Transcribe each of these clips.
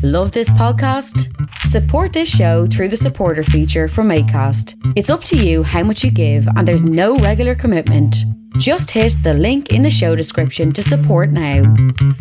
Love this podcast? Support this show through the supporter feature from Acast. It's up to you how much you give and there's no regular commitment. Just hit the link in the show description to support now.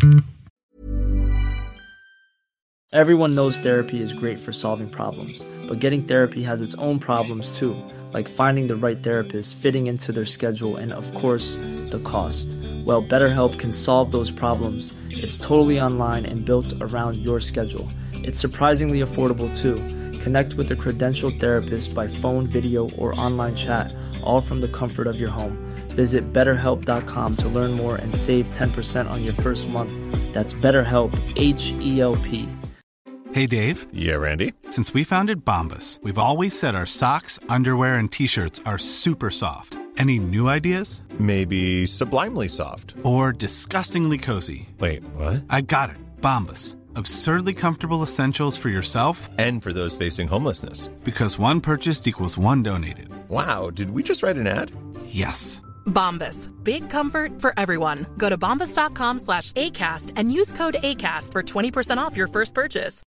Everyone knows therapy is great for solving problems, but getting therapy has its own problems too, like finding the right therapist, fitting into their schedule, and of course, the cost. Well, BetterHelp can solve those problems. It's totally online and built around your schedule. It's surprisingly affordable too. Connect with a credentialed therapist by phone, video, or online chat, all from the comfort of your home. Visit BetterHelp.com to learn more and save 10% on your first month. That's BetterHelp, H-E-L-P. Hey, Dave. Yeah, Randy. Since we founded Bombas, we've always said our socks, underwear, and T-shirts are super soft. Any new ideas? Maybe sublimely soft. Or disgustingly cozy. Wait, what? I got it. Bombas. Absurdly comfortable essentials for yourself and for those facing homelessness. Because one purchased equals one donated. Wow, did we just write an ad? Yes. Bombas. Big comfort for everyone. Go to bombas.com/ACAST and use code ACAST for 20% off your first purchase.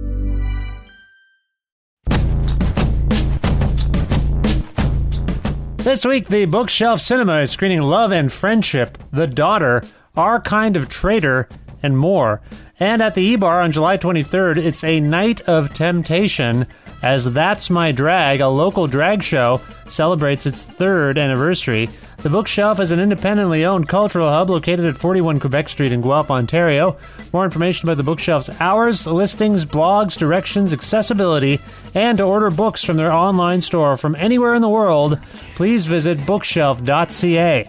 This week, the Bookshelf Cinema is screening Love and Friendship, The Daughter, Our Kind of Traitor, and more. And at the E-Bar on July 23rd, it's a night of temptation as That's My Drag, a local drag show, celebrates its 3rd anniversary. The Bookshelf is an independently owned cultural hub located at 41 Quebec Street in Guelph, Ontario. More information about the Bookshelf's hours, listings, blogs, directions, accessibility, and to order books from their online store from anywhere in the world, please visit bookshelf.ca.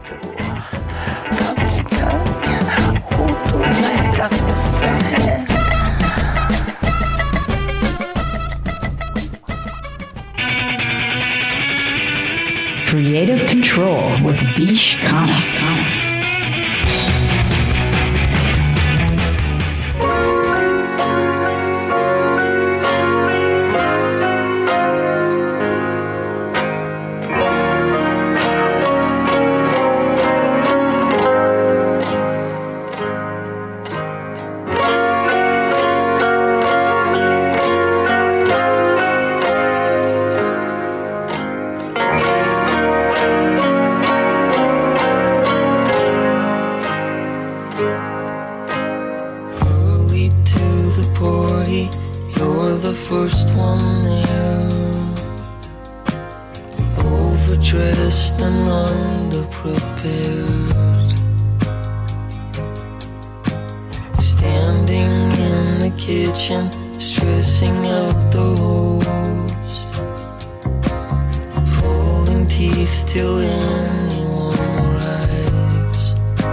Creative Control with Vish Khanna. First one there, overdressed and underprepared, standing in the kitchen, stressing out the host, pulling teeth till anyone arrives.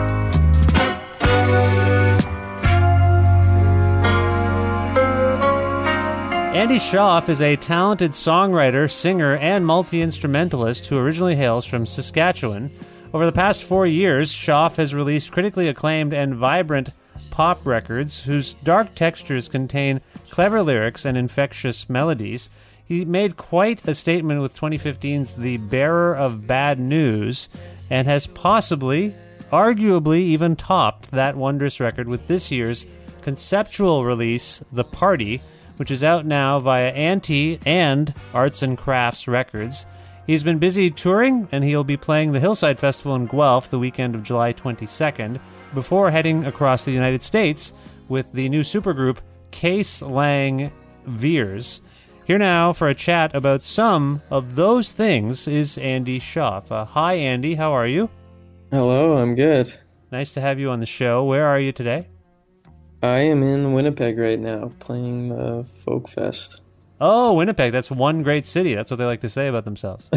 Andy Shauf is a talented songwriter, singer, and multi-instrumentalist who originally hails from Saskatchewan. Over the past 4 years, Shauf has released critically acclaimed and vibrant pop records whose dark textures contain clever lyrics and infectious melodies. He made quite a statement with 2015's The Bearer of Bad News and has possibly, arguably even topped that wondrous record with this year's conceptual release, The Party, which is out now via Anti and Arts and Crafts Records. He's been busy touring, and he'll be playing the Hillside Festival in Guelph the weekend of July 22nd, before heading across the United States with the new supergroup Case Lang Veers. Here now for a chat about some of those things is Andy Shauf. Hi, Andy. How are you? Hello, I'm good. Nice to have you on the show. Where are you today? I am in Winnipeg right now, playing the Folk Fest. Oh, Winnipeg. That's one great city. That's what they like to say about themselves.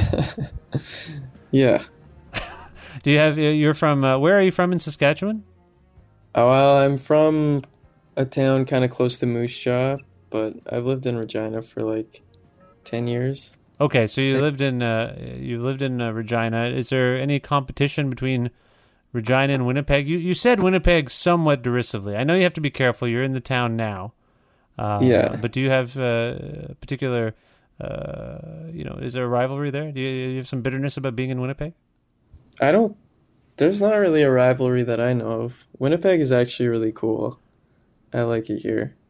Yeah. Do you have, you're from, where are you from in Saskatchewan? Oh, well, I'm from a town kind of close to Moose Jaw, but I've lived in Regina for like 10 years. Okay, so you lived in Regina. Is there any competition between Regina and Winnipeg? You said Winnipeg somewhat derisively. I know you have to be careful. You're in the town now. Yeah. But do you have a particular, is there a rivalry there? Do you have some bitterness about being in Winnipeg? There's not really a rivalry that I know of. Winnipeg is actually really cool. I like it here.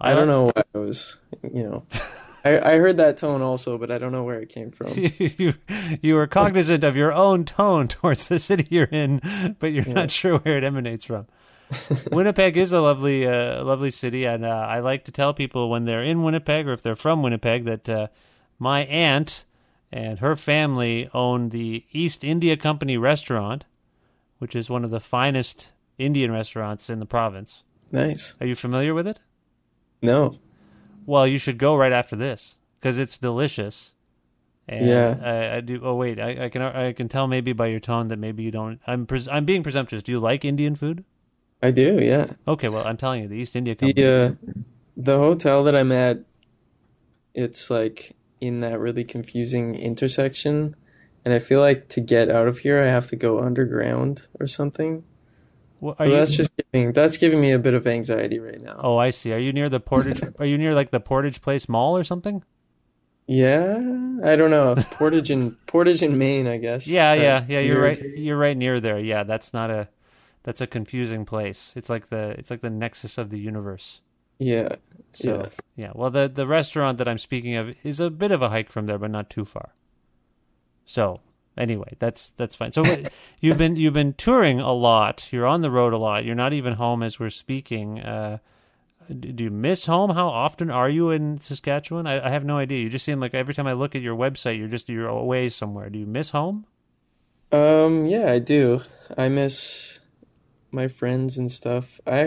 I don't know why I was, I heard that tone also, but I don't know where it came from. you were cognizant of your own tone towards the city you're in, but you're not sure where it emanates from. Winnipeg is a lovely city, and I like to tell people when they're in Winnipeg or if they're from Winnipeg that my aunt and her family own the East India Company restaurant, which is one of the finest Indian restaurants in the province. Nice. Are you familiar with it? No. Well, you should go right after this because it's delicious. And yeah. I do. Oh wait, I can tell maybe by your tone that maybe you don't. I'm being presumptuous. Do you like Indian food? I do. Yeah. Okay. Well, I'm telling you, the East India Company. The hotel that I'm at, it's like in that really confusing intersection, and I feel like to get out of here, I have to go underground or something. Well, that's giving me a bit of anxiety right now. Oh, I see. Are you near the Portage? Are you near like the Portage Place Mall or something? Yeah, I don't know. Portage in Maine, I guess. Yeah. You're right. You're right near there. Yeah, that's a confusing place. It's like the nexus of the universe. Yeah. So yeah. Well, the restaurant that I'm speaking of is a bit of a hike from there, but not too far. So. Anyway, that's fine. So you've been touring a lot. You're on the road a lot. You're not even home as we're speaking. Do you miss home? How often are you in Saskatchewan? I have no idea. You just seem like every time I look at your website, you're away somewhere. Do you miss home? Yeah, I do. I miss my friends and stuff. I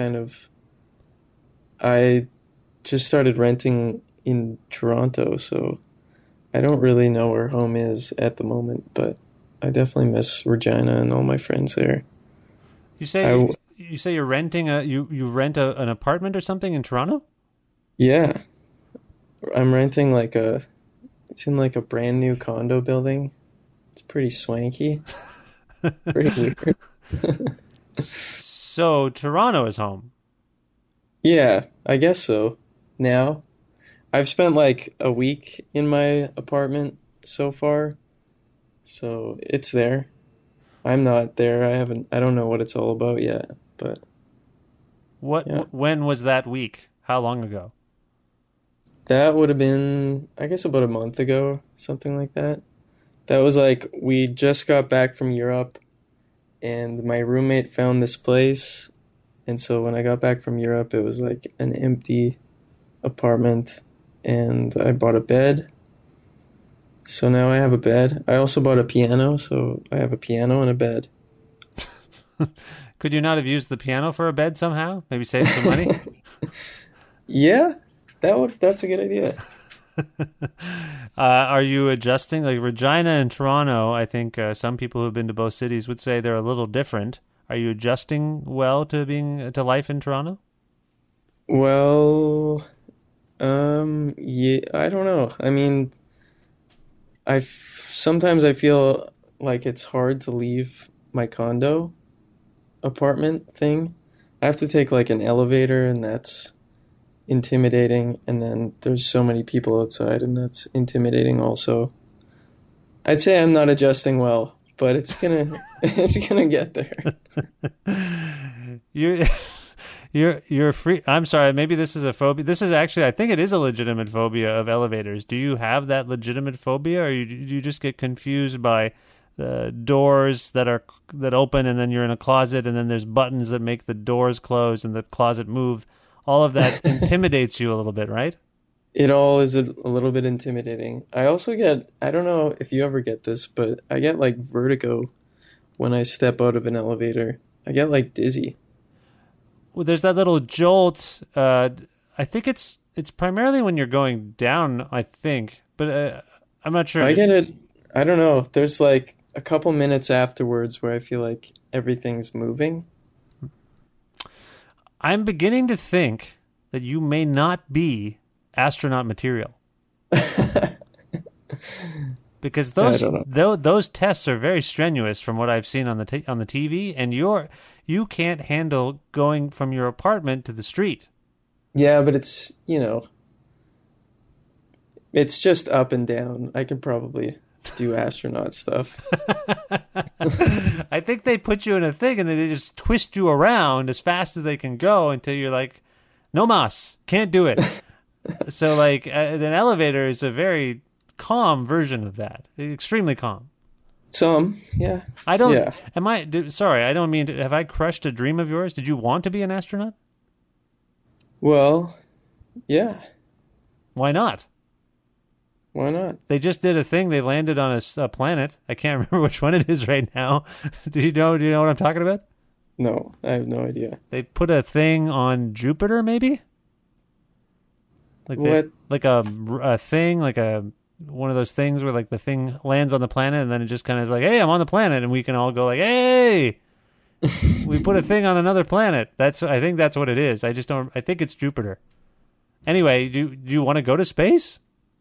just started renting in Toronto, so I don't really know where home is at the moment, but I definitely miss Regina and all my friends there. You say you're renting you rent an apartment or something in Toronto? Yeah. I'm renting it's in like a brand new condo building. It's pretty swanky. Pretty weird. So Toronto is home. Yeah, I guess so. Now I've spent like a week in my apartment so far, so it's there. I'm not there. I don't know what it's all about yet, but... When was that week? How long ago? That would have been, I guess, about a month ago, something like that. That was like, we just got back from Europe, and my roommate found this place, and so when I got back from Europe, it was like an empty apartment. And I bought a bed. So now I have a bed. I also bought a piano, so I have a piano and a bed. Could you not have used the piano for a bed somehow? Maybe save some money? Yeah, that's a good idea. Are you adjusting? Like Regina and Toronto, I think some people who've been to both cities would say they're a little different. Are you adjusting well to life in Toronto? Well... yeah, I don't know. I mean, sometimes I feel like it's hard to leave my condo apartment thing. I have to take like an elevator, and that's intimidating, and then there's so many people outside, and that's intimidating also. I'd say I'm not adjusting well, but it's gonna get there. You're free. I'm sorry. Maybe this is a phobia. This is actually, I think it is a legitimate phobia of elevators. Do you have that legitimate phobia, or do you just get confused by the doors that open, and then you're in a closet, and then there's buttons that make the doors close and the closet move? All of that intimidates you a little bit, right? It all is a little bit intimidating. I also I don't know if you ever get this, but I get like vertigo when I step out of an elevator. I get like dizzy. Well, there's that little jolt. I think it's primarily when you're going down, I think, but I'm not sure. I get it. I don't know. There's like a couple minutes afterwards where I feel like everything's moving. I'm beginning to think that you may not be astronaut material. Because those tests are very strenuous from what I've seen on the TV, and you can't handle going from your apartment to the street. Yeah, but it's just up and down. I can probably do astronaut stuff. I think they put you in a thing and then they just twist you around as fast as they can go until you're like No mas. Can't do it. So, like, an elevator is a very calm version of that. Extremely calm. Some, yeah. I don't. Yeah. Sorry, I don't mean to. Have I crushed a dream of yours? Did you want to be an astronaut? Well, yeah. Why not? Why not? They just did a thing. They landed on a planet. I can't remember which one it is right now. Do you know what I'm talking about? No, I have no idea. They put a thing on Jupiter, maybe? Like what? A thing, like one of those things where like the thing lands on the planet and then it just kind of is like, hey, I'm on the planet, and we can all go like, hey, we put a thing on another planet. I think that's what it is. I think it's Jupiter. Anyway, do you want to go to space?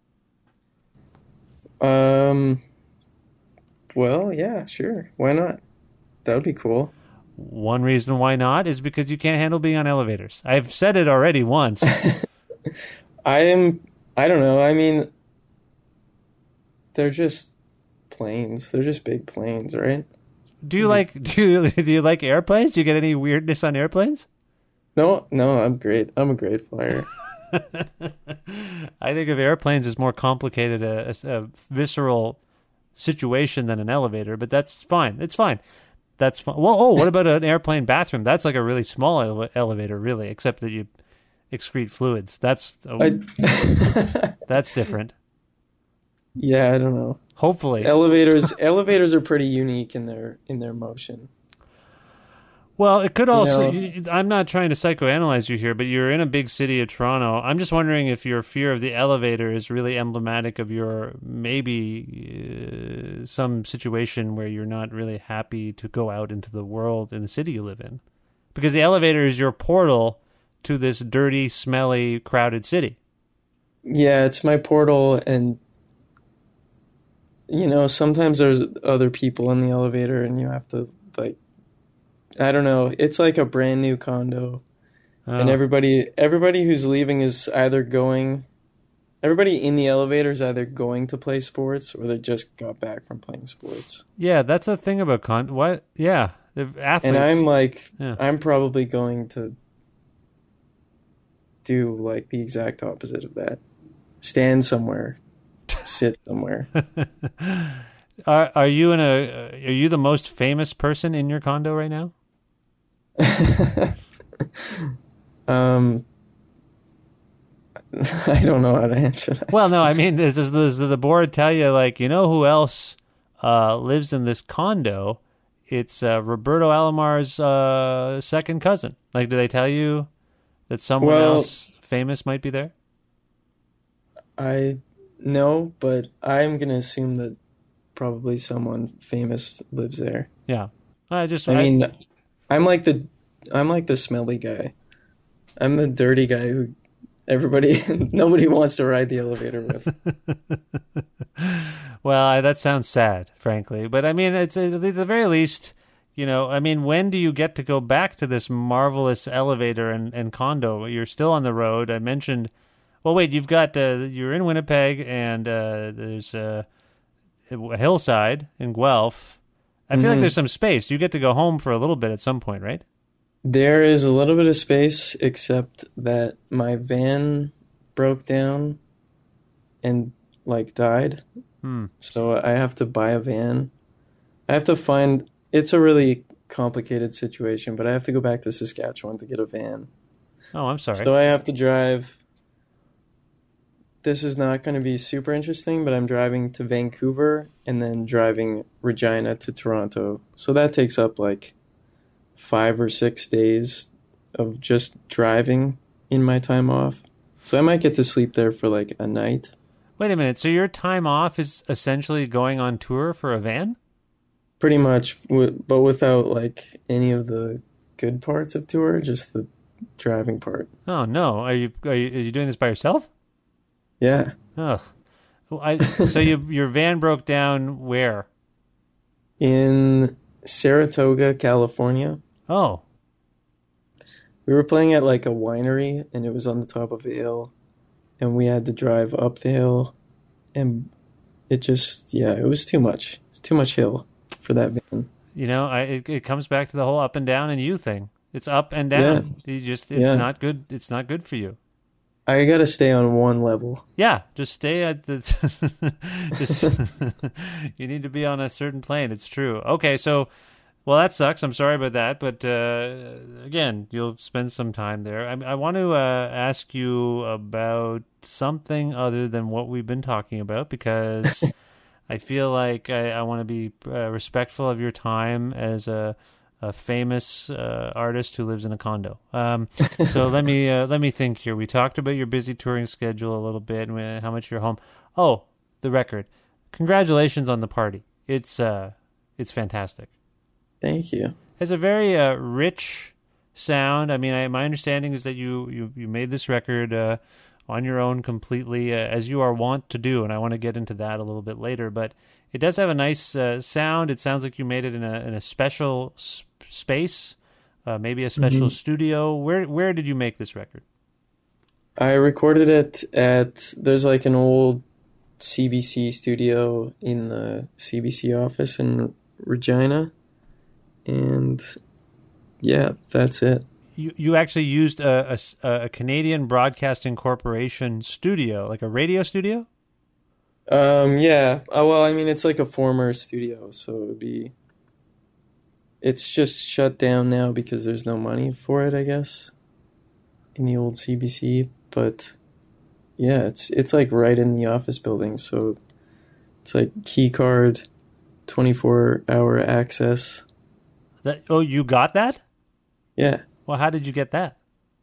Well, yeah, sure. Why not? That would be cool. One reason why not is because you can't handle being on elevators. I've said it already once. I don't know. I mean, they're just planes. They're just big planes, right? Do you like airplanes? Do you get any weirdness on airplanes? No, I'm great. I'm a great flyer. I think of airplanes as more complicated, a visceral situation than an elevator, but that's fine. It's fine. That's fine. Well, what about an airplane bathroom? That's like a really small elevator, really, except that you excrete fluids. That's different. Yeah, I don't know. Hopefully, elevators are pretty unique in their motion. Well, it could also. I'm not trying to psychoanalyze you here, but you're in a big city of Toronto. I'm just wondering if your fear of the elevator is really emblematic of your maybe some situation where you're not really happy to go out into the world in the city you live in, because the elevator is your portal to this dirty, smelly, crowded city. Yeah, it's my portal, and sometimes there's other people in the elevator, and you have to like. I don't know. It's like a brand new condo, and everybody who's leaving is either going. Everybody in the elevator is either going to play sports or they just got back from playing sports. Yeah, that's a thing about what? Yeah, the athletes. And I'm like, I'm probably going to do like the exact opposite of that. Stand somewhere, sit somewhere. Are you are you the most famous person in your condo right now? I don't know how to answer that. Well, no, I mean, does the board tell you, like, who else lives in this condo? It's Roberto Alomar's second cousin. Like, do they tell you that someone else famous might be there? No, but I'm going to assume that probably someone famous lives there. Yeah. I'm like the smelly guy. I'm the dirty guy who nobody wants to ride the elevator with. Well, that sounds sad, frankly. But I mean, it's at the very least, when do you get to go back to this marvelous elevator and condo? You're still on the road. I mentioned, well, wait, you've got, you're in Winnipeg, and there's a hillside in Guelph. I feel like there's some space. You get to go home for a little bit at some point, right? There is a little bit of space, except that my van broke down and died. So I have to buy a van. It's a really complicated situation, but I have to go back to Saskatchewan to get a van. Oh, I'm sorry. So I have to drive. This is not going to be super interesting, but I'm driving to Vancouver and then driving Regina to Toronto. So that takes up 5 or 6 days of just driving in my time off. So I might get to sleep there for a night. Wait a minute. So your time off is essentially going on tour for a van? Pretty much, but without any of the good parts of tour, just the driving part. Oh no! Are you doing this by yourself? Yeah. Oh, so your van broke down where? In Saratoga, California. Oh. We were playing at a winery, and it was on the top of a hill, and we had to drive up the hill, and it was too much. It's too much hill for that van. It comes back to the whole up and down and you thing. It's up and down. It's not good. It's not good for you. I gotta stay on one level. Yeah, just stay at the. You need to be on a certain plane. It's true. Okay, so, well, that sucks. I'm sorry about that, but again, you'll spend some time there. I want to ask you about something other than what we've been talking about, because I feel like I want to be respectful of your time as a famous artist who lives in a condo. So let me think here. We talked about your busy touring schedule a little bit and how much you're home. Oh, the record. Congratulations on the party. It's fantastic. Thank you. It's a very rich sound. I mean, my understanding is that you made this record on your own completely, as you are wont to do, and I want to get into that a little bit later. But it does have a nice sound. It sounds like you made it in a special space, maybe a special studio. Where did you make this record? I recorded it there's like an old CBC studio in the CBC office in Regina, and yeah, that's it. You actually used a Canadian Broadcasting Corporation studio, like a radio studio? Yeah. Well, I mean, it's like a former studio, so it's just shut down now because there's no money for it, I guess, in the old CBC. But yeah, it's like right in the office building, so it's like key card, 24-hour access. You got that? Yeah. Well, how did you get that?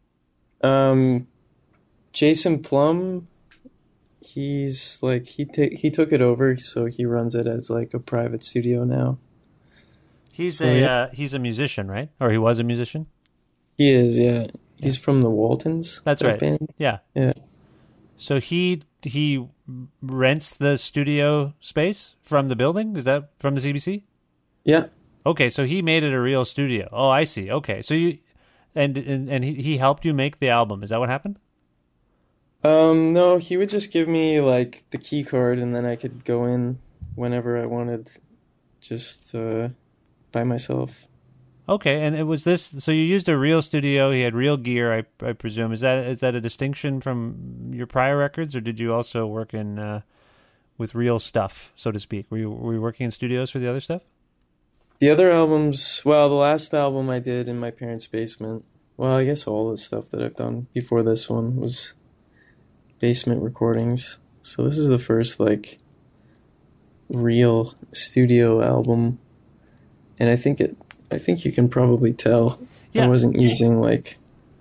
Jason Plum, he's like he took it over, so he runs it as like a private studio now. He's a musician, right? Or he was a musician? He is, yeah. He's from the Waltons. That's right. Band. Yeah. Yeah. So he rents the studio space from the building? Is that from the CBC? Yeah. Okay, so he made it a real studio. Oh, I see. Okay, so you and he helped you make the album. Is that what happened? No, he would just give me like the key card, and then I could go in whenever I wanted, just by myself. Okay, and it was this. So you used a real studio. He had real gear, I presume. Is that a distinction from your prior records, or did you also work in with real stuff, so to speak? Were you working in studios for the other stuff? The other albums, well, the last album I did in my parents' basement. Well, I guess all the stuff that I've done before this one was basement recordings. So this is the first like real studio album, and I think you can probably tell. Yeah. I wasn't using like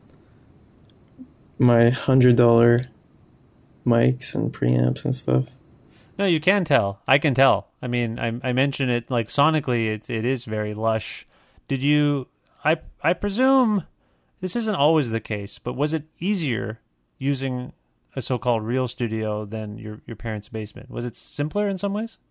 my $100 mics and preamps and stuff. No, you can tell. I can tell. I mean, I mentioned it like sonically. It is very lush. Did you? I presume this isn't always the case, but was it easier using a so-called real studio than your parents' basement? Was it simpler in some ways?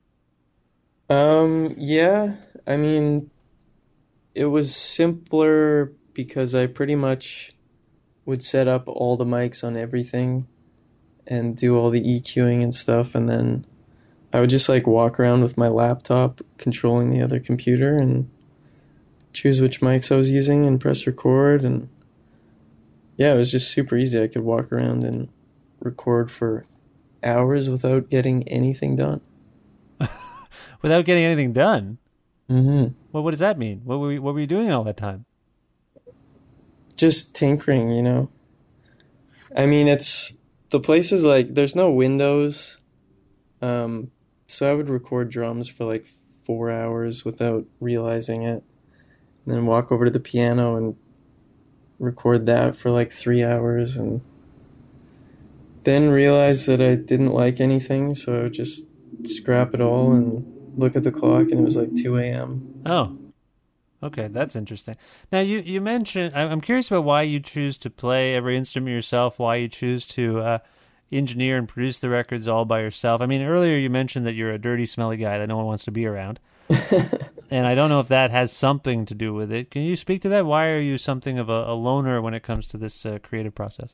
Yeah. I mean, it was simpler because I pretty much would set up all the mics on everything and do all the EQing and stuff, and then I would just like walk around with my laptop controlling the other computer and choose which mics I was using and press record, and yeah, it was just super easy. I could walk around and record for hours without getting anything done. Without getting anything done? Mm-hmm. Well, what does that mean? What were you doing all that time? Just tinkering, you know. I mean, the place is like, there's no windows. So I would record drums for like 4 hours without realizing it. And then walk over to the piano and record that for like 3 hours. And then realize that I didn't like anything. So I would just scrap it all and look at the clock, and it was like 2 a.m. Oh, okay, that's interesting. Now, you mentioned, I'm curious about why you choose to play every instrument yourself, why you choose to engineer and produce the records all by yourself. I mean, earlier you mentioned that you're a dirty, smelly guy that no one wants to be around. And I don't know if that has something to do with it. Can you speak to that? Why are you something of a loner when it comes to this creative process?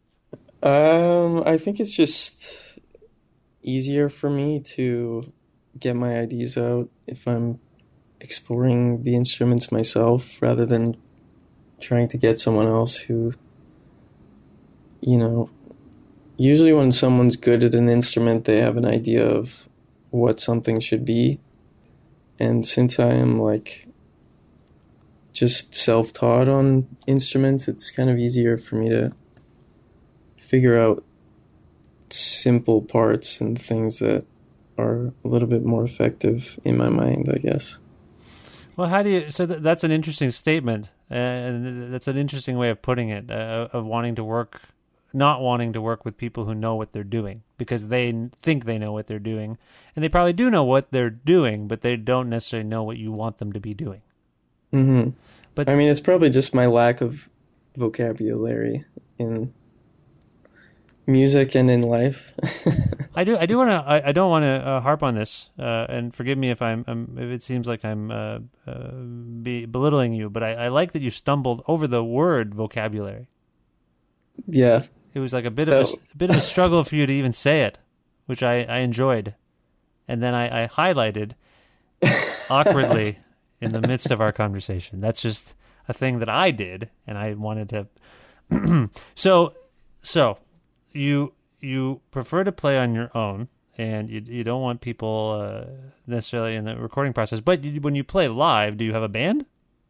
I think it's just easier for me to get my ideas out if I'm exploring the instruments myself rather than trying to get someone else who, you know, usually when someone's good at an instrument, they have an idea of what something should be. And since I am like just self-taught on instruments, it's kind of easier for me to figure out simple parts and things that are a little bit more effective in my mind, I guess. Well, how do you? So that's an interesting statement, and that's an interesting way of putting it. Of wanting to work, not wanting to work with people who know what they're doing because they think they know what they're doing, and they probably do know what they're doing, but they don't necessarily know what you want them to be doing. Mm-hmm. But I mean, it's probably just my lack of vocabulary in music and in life. I don't want to harp on this, and forgive me if if it seems like I'm belittling you, but I like that you stumbled over the word vocabulary. Yeah, it was like a bit of a struggle for you to even say it, which I enjoyed, and then I highlighted awkwardly in the midst of our conversation. That's just a thing that I did, and I wanted to. So you prefer to play on your own, and you don't want people necessarily in the recording process. But when you play live, do you have a band?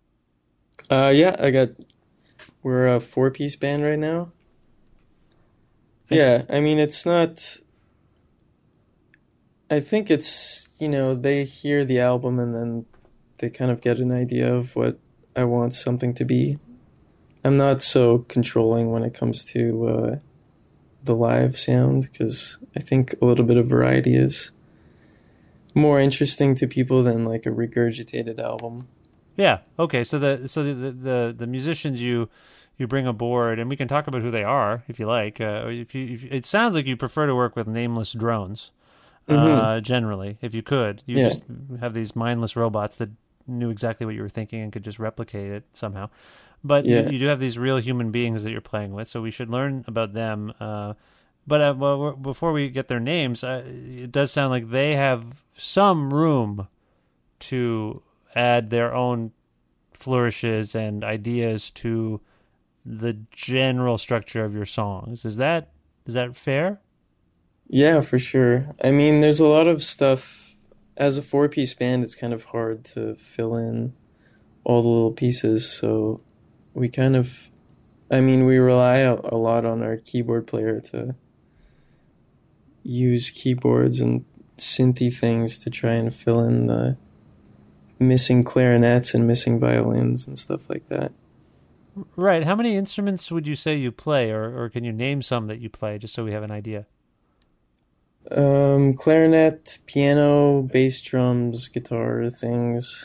Yeah, we're a 4-piece band right now. Yeah, I mean, it's not. I think it's, they hear the album and then they kind of get an idea of what I want something to be. I'm not so controlling when it comes to the live sound, because I think a little bit of variety is more interesting to people than like a regurgitated album. Yeah. Okay. So the musicians you bring aboard, and we can talk about who they are if you like. If it sounds like you prefer to work with nameless drones. Generally, if you could, just have these mindless robots that knew exactly what you were thinking and could just replicate it somehow. But you do have these real human beings that you're playing with, so we should learn about them. But before we get their names, it does sound like they have some room to add their own flourishes and ideas to the general structure of your songs. Is that fair? Yeah, for sure. I mean, there's a lot of stuff. As a 4-piece band, it's kind of hard to fill in all the little pieces, so we rely a lot on our keyboard player to use keyboards and synthy things to try and fill in the missing clarinets and missing violins and stuff like that. Right. How many instruments would you say you play, or can you name some that you play, just so we have an idea? Clarinet, piano, bass drums, guitar things.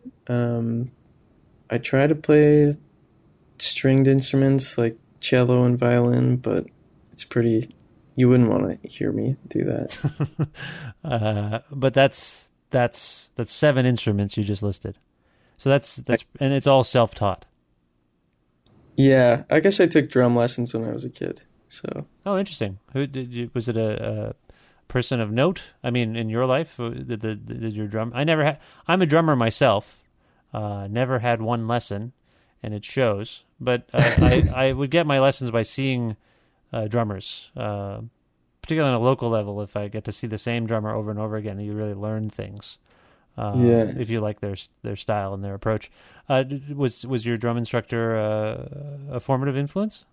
I try to play stringed instruments like cello and violin, but it's you wouldn't want to hear me do that. But that's 7 instruments you just listed. So that's and it's all self-taught. Yeah, I guess I took drum lessons when I was a kid. So. Oh, interesting. Was it a person of note? I mean, in your life, did your drum? I'm a drummer myself. Never had one lesson, and it shows. But I would get my lessons by seeing drummers, particularly on a local level. If I get to see the same drummer over and over again, you really learn things. If you like their style and their approach. Was your drum instructor a formative influence?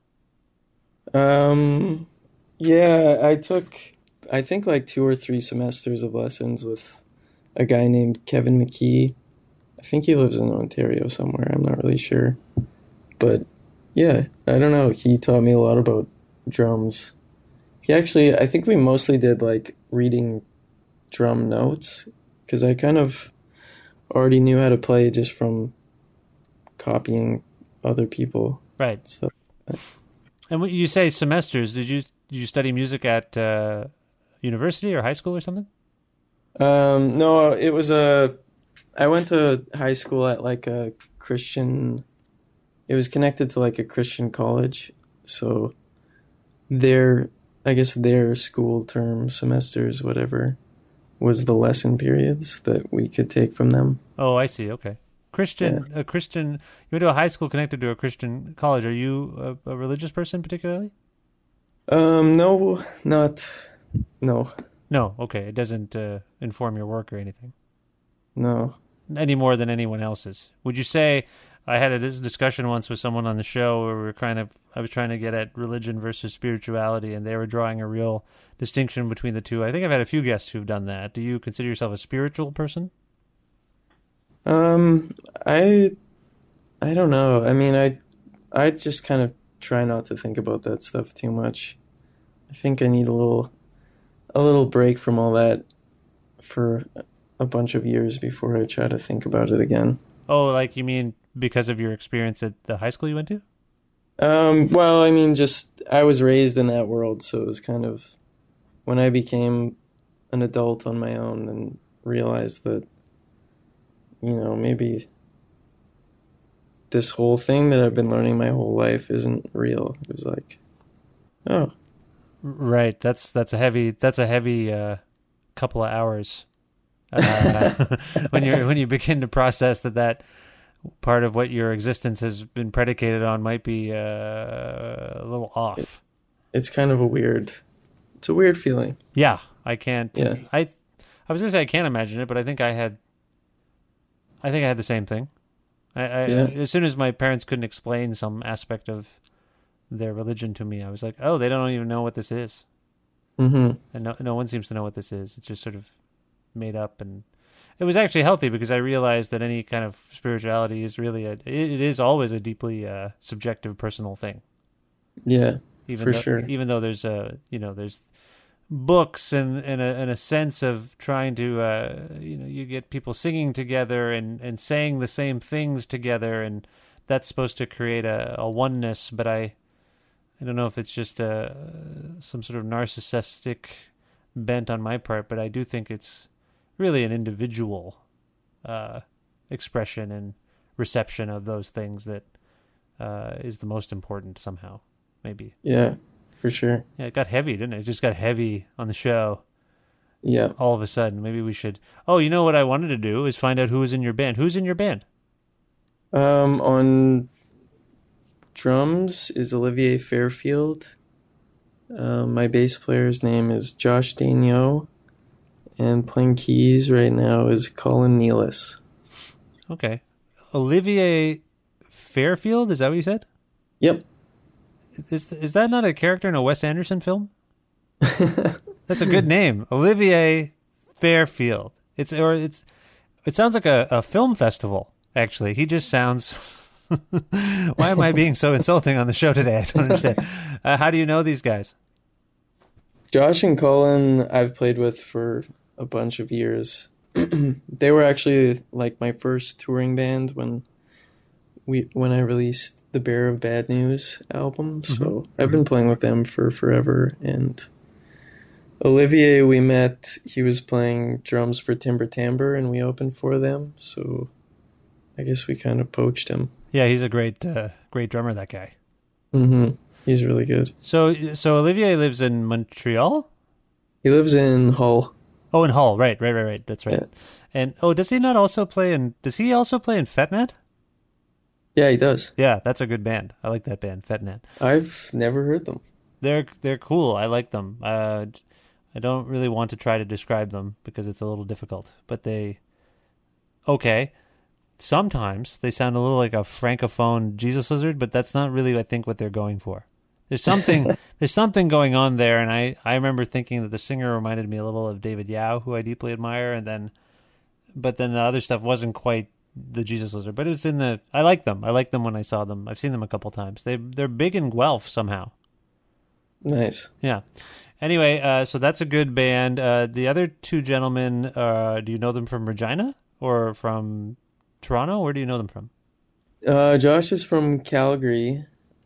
Yeah, I took, I think, like 2 or 3 semesters of lessons with a guy named Kevin McKee. I think he lives in Ontario somewhere. I'm not really sure. But yeah, I don't know. He taught me a lot about drums. I think we mostly did like reading drum notes, because I kind of already knew how to play just from copying other people. Right. Stuff. And when you say semesters, did you study music at university or high school or something? No, it was I went to high school at like a Christian. It was connected to like a Christian college, so their school term, semesters, whatever, was the lesson periods that we could take from them. Oh, I see. Okay. Christian. A Christian. You went to a high school connected to a Christian college. Are you a religious person particularly? No, not. No. No. Okay. It doesn't inform your work or anything. No. Any more than anyone else's. Would you say? I had a discussion once with someone on the show where I was trying to get at religion versus spirituality, and they were drawing a real distinction between the two. I think I've had a few guests who've done that. Do you consider yourself a spiritual person? I don't know. I mean, I just kind of try not to think about that stuff too much. I think I need a little break from all that for a bunch of years before I try to think about it again. Oh, like you mean because of your experience at the high school you went to? Well, I mean, just I was raised in that world, so it was kind of when I became an adult on my own and realized that, maybe this whole thing that I've been learning my whole life isn't real. It was like, oh, right. That's a heavy couple of hours when you begin to process that part of what your existence has been predicated on might be a little off. It's kind of a weird feeling. Yeah, I can't. Yeah. I was gonna say I can't imagine it, but I think I had the same thing. As soon as my parents couldn't explain some aspect of their religion to me, I was like, oh, they don't even know what this is. Mm-hmm. And no one seems to know what this is. It's just sort of made up, and it was actually healthy because I realized that any kind of spirituality is really it is always a deeply subjective, personal thing. Yeah, sure. Even though there's there's books and a sense of trying to you get people singing together and saying the same things together, and that's supposed to create a oneness. But I don't know if it's just some sort of narcissistic bent on my part, but I do think it's really an individual expression and reception of those things that is the most important somehow, maybe. Yeah, for sure. Yeah, it got heavy, didn't it? It just got heavy on the show. Yeah. All of a sudden. Maybe we should... Oh, you know what I wanted to do is find out who was in your band. Who's in your band? On drums is Olivier Fairfield. My bass player's name is Josh Daigneault. And playing keys right now is Colin Nealis. Okay. Olivier Fairfield, is that what you said? Yep. Is that not a character in a Wes Anderson film? That's a good name. Olivier Fairfield. It sounds like a film festival, actually. He just sounds... Why am I being so insulting on the show today? I don't understand. How do you know these guys? Josh and Colin I've played with for a bunch of years. They were actually like my first touring band when I released the Bearer of Bad News album. So I've been playing with them for forever. And Olivier, we met, he was playing drums for Timber Timbre and we opened for them. So I guess we kind of poached him. Yeah, he's a great drummer, that guy. Mm-hmm. He's really good. So Olivier lives in Montreal? He lives in Hull. Oh, in Hull, right. That's right. Yeah. And does he also play in Fetnet? Yeah, he does. Yeah, that's a good band. I like that band, Fetnet. I've never heard them. They're cool. I like them. I don't really want to try to describe them because it's a little difficult. But sometimes they sound a little like a francophone Jesus Lizard, but that's not really, I think, what they're going for. There's something going on there, and I remember thinking that the singer reminded me a little of David Yao, who I deeply admire, but then the other stuff wasn't quite the Jesus Lizard. But it was I like them. I liked them when I saw them. I've seen them a couple times. They're big in Guelph somehow. Nice. Yeah. Anyway, so that's a good band. The other two gentlemen, do you know them from Regina or from Toronto? Where do you know them from? Josh is from Calgary.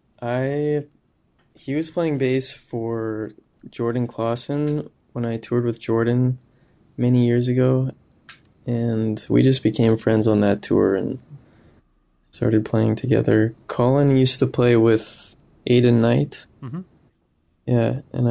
He was playing bass for Jordan Clausen when I toured with Jordan many years ago, and we just became friends on that tour and started playing together. Colin used to play with Aidan Knight. Mm-hmm. Yeah, and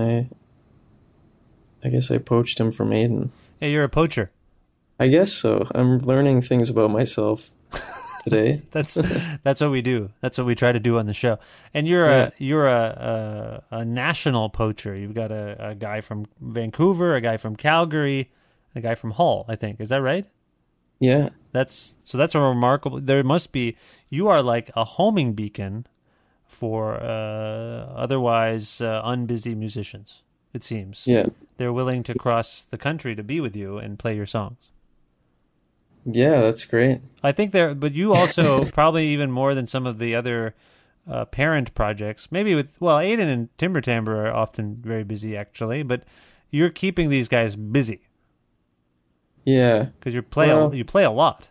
I guess I poached him from Aidan. Yeah, you're a poacher. I guess so. I'm learning things about myself. today. That's what we do. That's what we try to do on the show. And you're a national poacher. You've got a guy from Vancouver, a guy from Calgary, a guy from Hull, I think. Is that right? Yeah. That's a remarkable. There must be. You are like a homing beacon for otherwise unbusy musicians. It seems. Yeah. They're willing to cross the country to be with you and play your songs. Yeah, that's great. I think but you also probably even more than some of the other parent projects. Maybe Aiden and Timber Timbre are often very busy actually, but you're keeping these guys busy. Yeah, because you play a lot.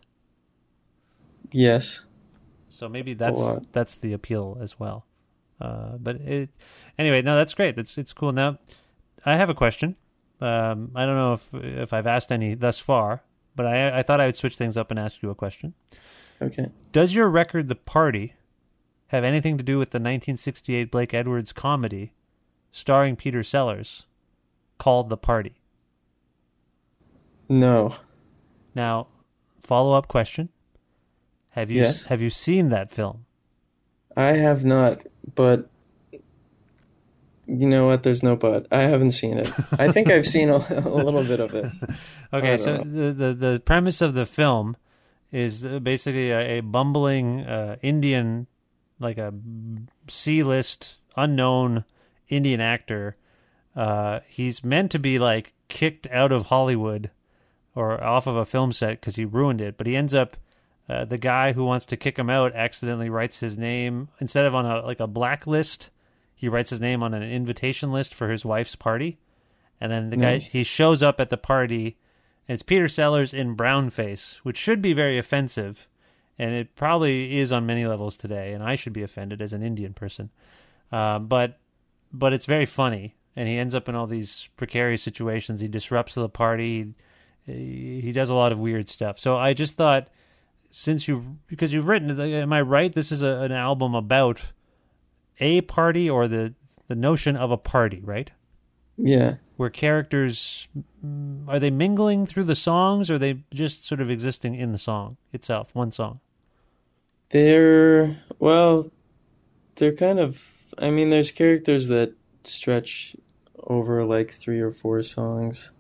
Yes. So maybe that's the appeal as well. Anyway, no, that's great. It's cool. Now, I have a question. I don't know if I've asked any thus far, but I thought I would switch things up and ask you a question. Okay. Does your record, The Party, have anything to do with the 1968 Blake Edwards comedy starring Peter Sellers called The Party? No. Now, follow-up question. Have you seen that film? I have not, but you know what? There's no but. I haven't seen it. I think I've seen a little bit of it. Okay, so the premise of the film is basically a bumbling Indian, like a C-list, unknown Indian actor. He's meant to be like kicked out of Hollywood or off of a film set because he ruined it, but he ends up, the guy who wants to kick him out accidentally writes his name, instead of on a blacklist, he writes his name on an invitation list for his wife's party. And then the guy, he shows up at the party, and it's Peter Sellers in brownface, which should be very offensive, and it probably is on many levels today, and I should be offended as an Indian person. But it's very funny, and he ends up in all these precarious situations. He disrupts the party. He does a lot of weird stuff. So I just thought, because you've written, am I right? This is an album about a party, or the notion of a party, right? Yeah. Where characters, are they mingling through the songs, or are they just sort of existing in the song itself, one song? They're kind of, I mean, there's characters that stretch over like 3 or 4 songs.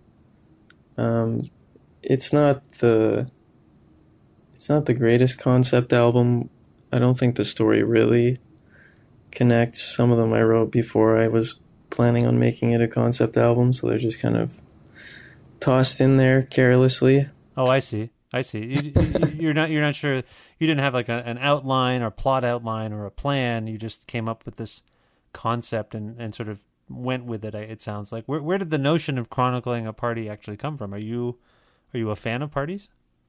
It's not the greatest concept album. I don't think the story really connects. Some of them I wrote before I was planning on making it a concept album, so they're just kind of tossed in there carelessly. Oh, I see. You're not sure. You didn't have like an outline or plot outline or a plan. You just came up with this concept and sort of went with it. It sounds like. Where did the notion of chronicling a party actually come from? Are you a fan of parties?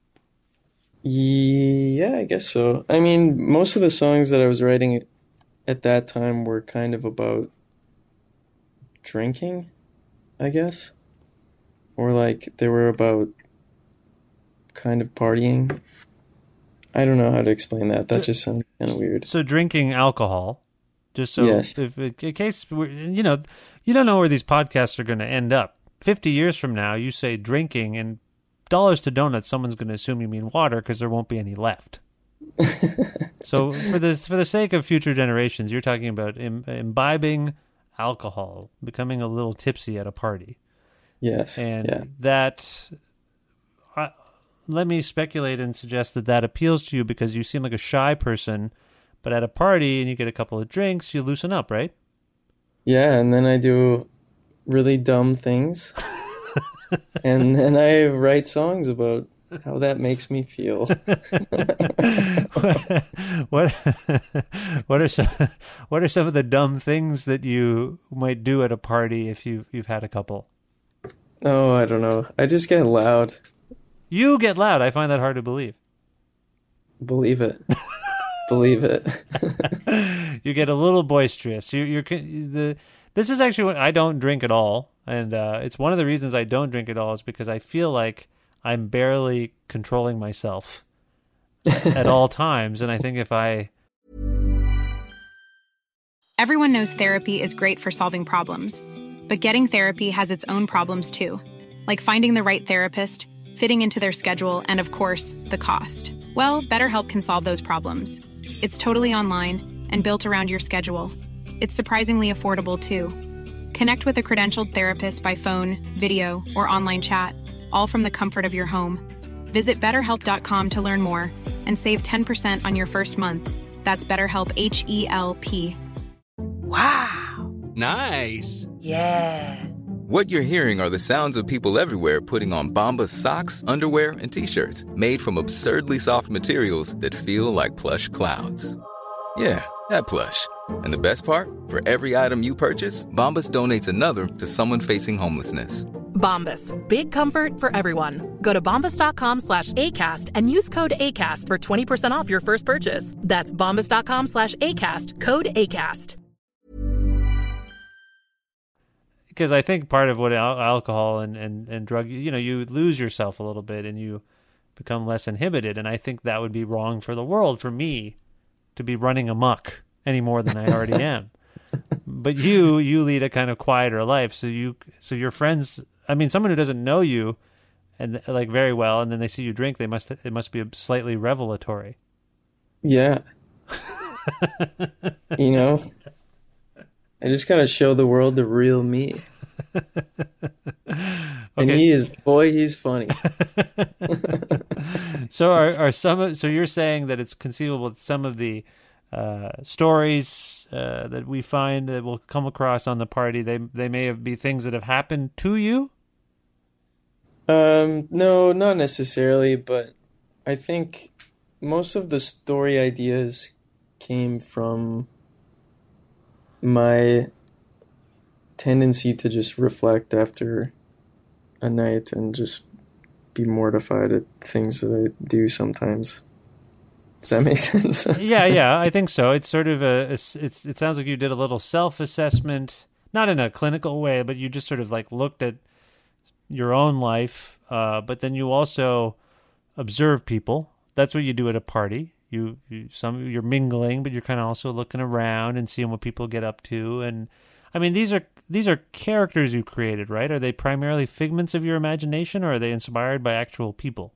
Yeah, I guess so. I mean, most of the songs that I was writing at that time were kind of about drinking, I guess. Or like they were about kind of partying. I don't know how to explain that. That just sounds kind of weird. So drinking alcohol, just so yes. if in case you don't know where these podcasts are going to end up. 50 years from now, you say drinking, and dollars to donuts, someone's going to assume you mean water because there won't be any left. So for the sake of future generations, you're talking about imbibing alcohol, becoming a little tipsy at a party. Yes. And that, let me speculate and suggest that appeals to you because you seem like a shy person, but at a party and you get a couple of drinks, you loosen up, right? Yeah, and then I do really dumb things. And then I write songs about how that makes me feel. What are some of the dumb things that you might do at a party if you've had a couple? Oh, I don't know. I just get loud. You get loud. I find that hard to believe. Believe it. Believe it. You get a little boisterous. This is actually when I don't drink at all, and it's one of the reasons I don't drink at all is because I feel like I'm barely controlling myself at all times, and I think if I... Everyone knows therapy is great for solving problems, but getting therapy has its own problems too, like finding the right therapist, fitting into their schedule, and of course, the cost. Well, BetterHelp can solve those problems. It's totally online and built around your schedule. It's surprisingly affordable, too. Connect with a credentialed therapist by phone, video, or online chat, all from the comfort of your home. Visit BetterHelp.com to learn more and save 10% on your first month. That's BetterHelp, H-E-L-P. Wow. Nice. Yeah. What you're hearing are the sounds of people everywhere putting on Bombas socks, underwear, and T-shirts made from absurdly soft materials that feel like plush clouds. Yeah, that plush. And the best part? For every item you purchase, Bombas donates another to someone facing homelessness. Bombas. Big comfort for everyone. Go to bombas.com/ACAST and use code ACAST for 20% off your first purchase. That's bombas.com/ACAST. Code ACAST. Because I think part of what alcohol and drug, you lose yourself a little bit and you become less inhibited. And I think that would be wrong for the world, for me, to be running amok any more than I already am. But you lead a kind of quieter life. So your friends, I mean, someone who doesn't know you and like very well, and then they see you drink, it must be slightly revelatory. Yeah. I just gotta show the world the real me. And he's funny. So so you're saying that it's conceivable that some of the stories that we find that we'll come across on the party, they may be things that have happened to you? No, not necessarily, but I think most of the story ideas came from my tendency to just reflect after a night and just be mortified at things that I do sometimes. Does that make sense? Yeah, I think so. It's sort of it sounds like you did a little self-assessment, not in a clinical way, but you just sort of like looked at your own life, but then you also observe people. That's what you do at a party. You're mingling, but you're kind of also looking around and seeing what people get up to. And I mean, these are characters you created, right? Are they primarily figments of your imagination, or are they inspired by actual people?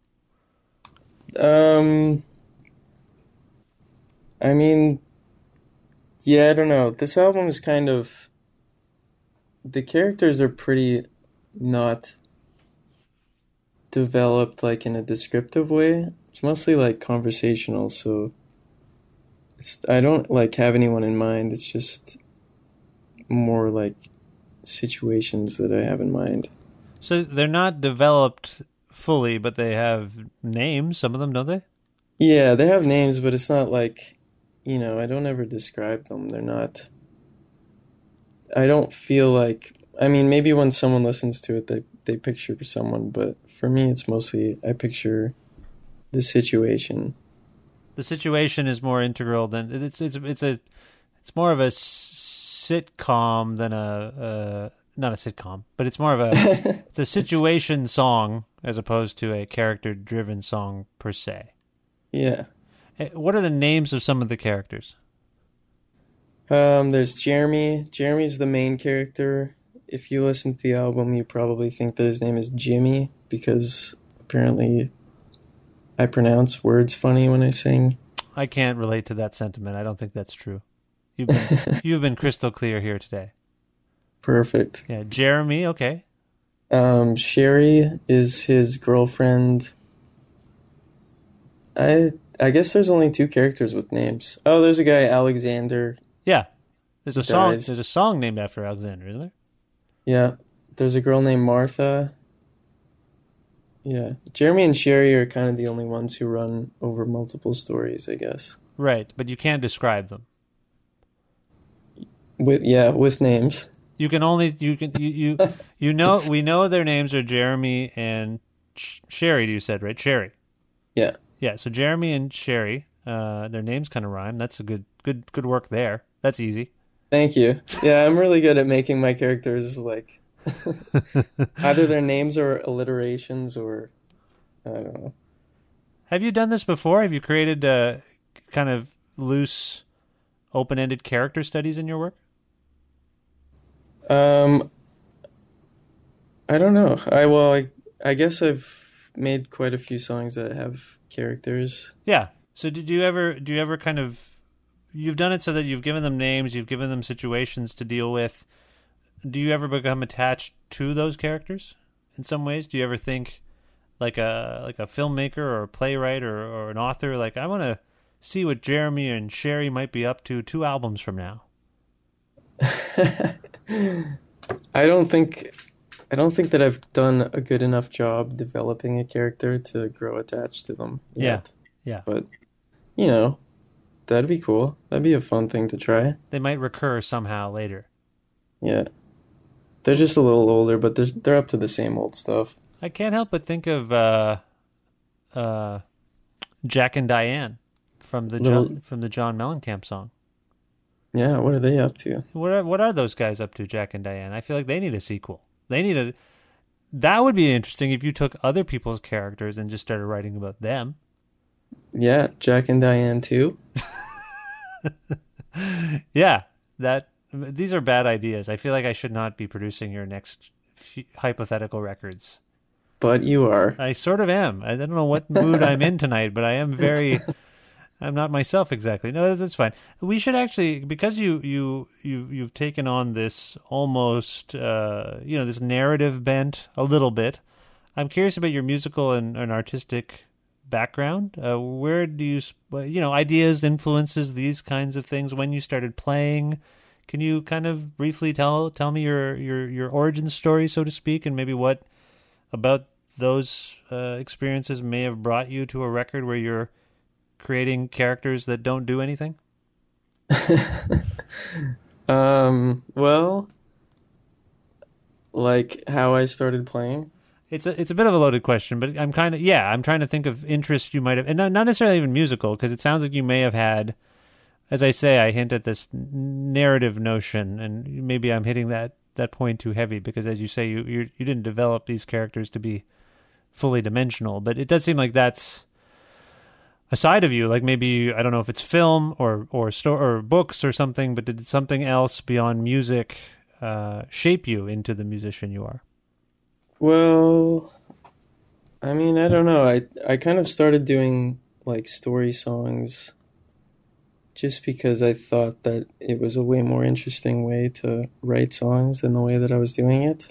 I mean, yeah, I don't know. This album is kind of, the characters are pretty not developed like in a descriptive way. It's mostly like conversational, so I don't like have anyone in mind. It's just more like situations that I have in mind. So they're not developed fully, but they have names, some of them, don't they? Yeah, they have names, but it's not like, I don't ever describe them. They're not, I don't feel like, I mean, maybe when someone listens to it, they picture someone, but for me, it's mostly, I picture the situation. The situation is more integral than it's more of a sitcom than not a sitcom, but it's more of it's a situation song as opposed to a character-driven song per se. Yeah. What are the names of some of the characters? There's Jeremy. Jeremy's the main character. If you listen to the album, you probably think that his name is Jimmy because apparently I pronounce words funny when I sing. I can't relate to that sentiment. I don't think that's true. You've been crystal clear here today. Perfect. Yeah, Jeremy, okay. Sherry is his girlfriend. I guess there's only two characters with names. Oh, there's a guy, Alexander. Yeah. There's a song. There's a song named after Alexander, isn't there? Yeah. There's a girl named Martha. Yeah. Jeremy and Sherry are kind of the only ones who run over multiple stories, I guess. Right, but you can't describe them. With names. We know their names are Jeremy and Sherry, you said, right? Sherry. Yeah. Yeah, so Jeremy and Sherry, their names kind of rhyme. That's a good work there. That's easy. Thank you. Yeah, I'm really good at making my characters like either their names are alliterations or I don't know. Have you done this before? Have you created kind of loose, open-ended character studies in your work? I don't know. I guess I've made quite a few songs that have characters. Yeah. So do you ever kind of, you've done it so that you've given them names, you've given them situations to deal with. Do you ever become attached to those characters in some ways? Do you ever think like a filmmaker or a playwright or an author, like, I want to see what Jeremy and Sherry might be up to 2 albums from now? I don't think that I've done a good enough job developing a character to grow attached to them yet. Yeah. But, that'd be cool. That'd be a fun thing to try. They might recur somehow later. Yeah. They're just a little older, but they're up to the same old stuff. I can't help but think of Jack and Diane from the John Mellencamp song. Yeah, what are they up to? What are those guys up to, Jack and Diane? I feel like they need a sequel. That would be interesting if you took other people's characters and just started writing about them. Yeah, Jack and Diane too. Yeah, these are bad ideas. I feel like I should not be producing your next hypothetical records. But you are. I sort of am. I don't know what mood I'm in tonight, but I am very... I'm not myself exactly. No, that's fine. We should actually, because you've taken on this almost, this narrative bent a little bit. I'm curious about your musical and artistic background. Where do you, ideas, influences, these kinds of things? When you started playing, can you kind of briefly tell me your origin story, so to speak, and maybe what about those experiences may have brought you to a record where you're creating characters that don't do anything? Well, like how I started playing. It's a bit of a loaded question, but I'm trying to think of interests you might have, and not necessarily even musical, because it sounds like you may have had, as I say, I hint at this narrative notion, and maybe I'm hitting that point too heavy, because as you say, you didn't develop these characters to be fully dimensional, but it does seem like that's a side of you, like maybe, I don't know if it's film or books or something, but did something else beyond music shape you into the musician you are? Well, I mean, I don't know. I kind of started doing like story songs just because I thought that it was a way more interesting way to write songs than the way that I was doing it.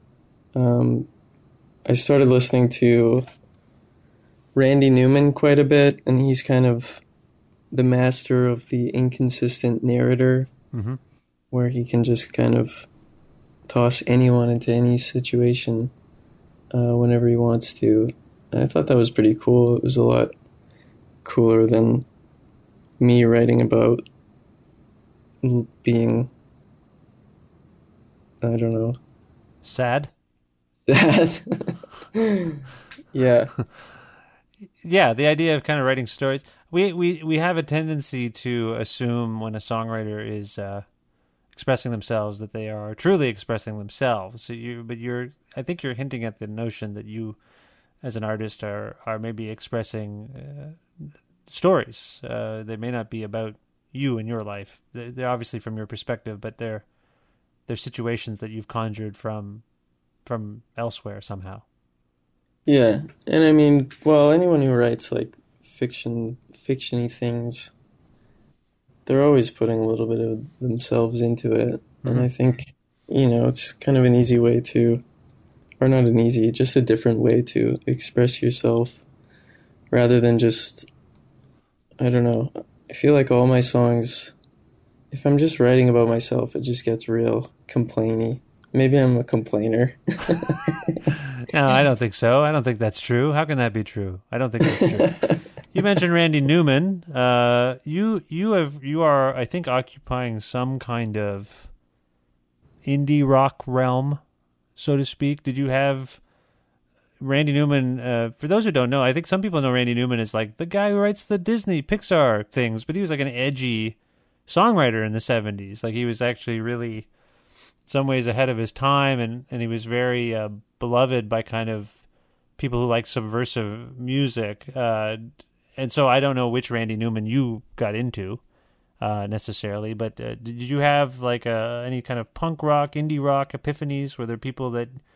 I started listening to Randy Newman quite a bit, and he's kind of the master of the inconsistent narrator, where he can just kind of toss anyone into any situation whenever he wants to. And I thought that was pretty cool. It was a lot cooler than me writing about being, I don't know. Sad? Sad. Yeah. Yeah, the idea of kind of writing stories. We have a tendency to assume when a songwriter is expressing themselves that they are truly expressing themselves. So I think you're hinting at the notion that you, as an artist, are maybe expressing stories. They may not be about you and your life. They're obviously from your perspective, but they're situations that you've conjured from elsewhere somehow. Yeah, and I mean, well, anyone who writes like fiction-y things, they're always putting a little bit of themselves into it. And I think, it's kind of an easy way to, or not an easy, just a different way to express yourself rather than just, I don't know. I feel like all my songs, if I'm just writing about myself, it just gets real complainy. Maybe I'm a complainer. No, I don't think so. I don't think that's true. How can that be true? I don't think that's true. You mentioned Randy Newman. You are, I think, occupying some kind of indie rock realm, so to speak. Did you have Randy Newman? For those who don't know, I think some people know Randy Newman as like the guy who writes the Disney Pixar things, but he was like an edgy songwriter in the 70s. Like he was actually really some ways ahead of his time, and he was very beloved by kind of people who like subversive music. And so I don't know which Randy Newman you got into necessarily, but did you have like any kind of punk rock, indie rock epiphanies? Were there people that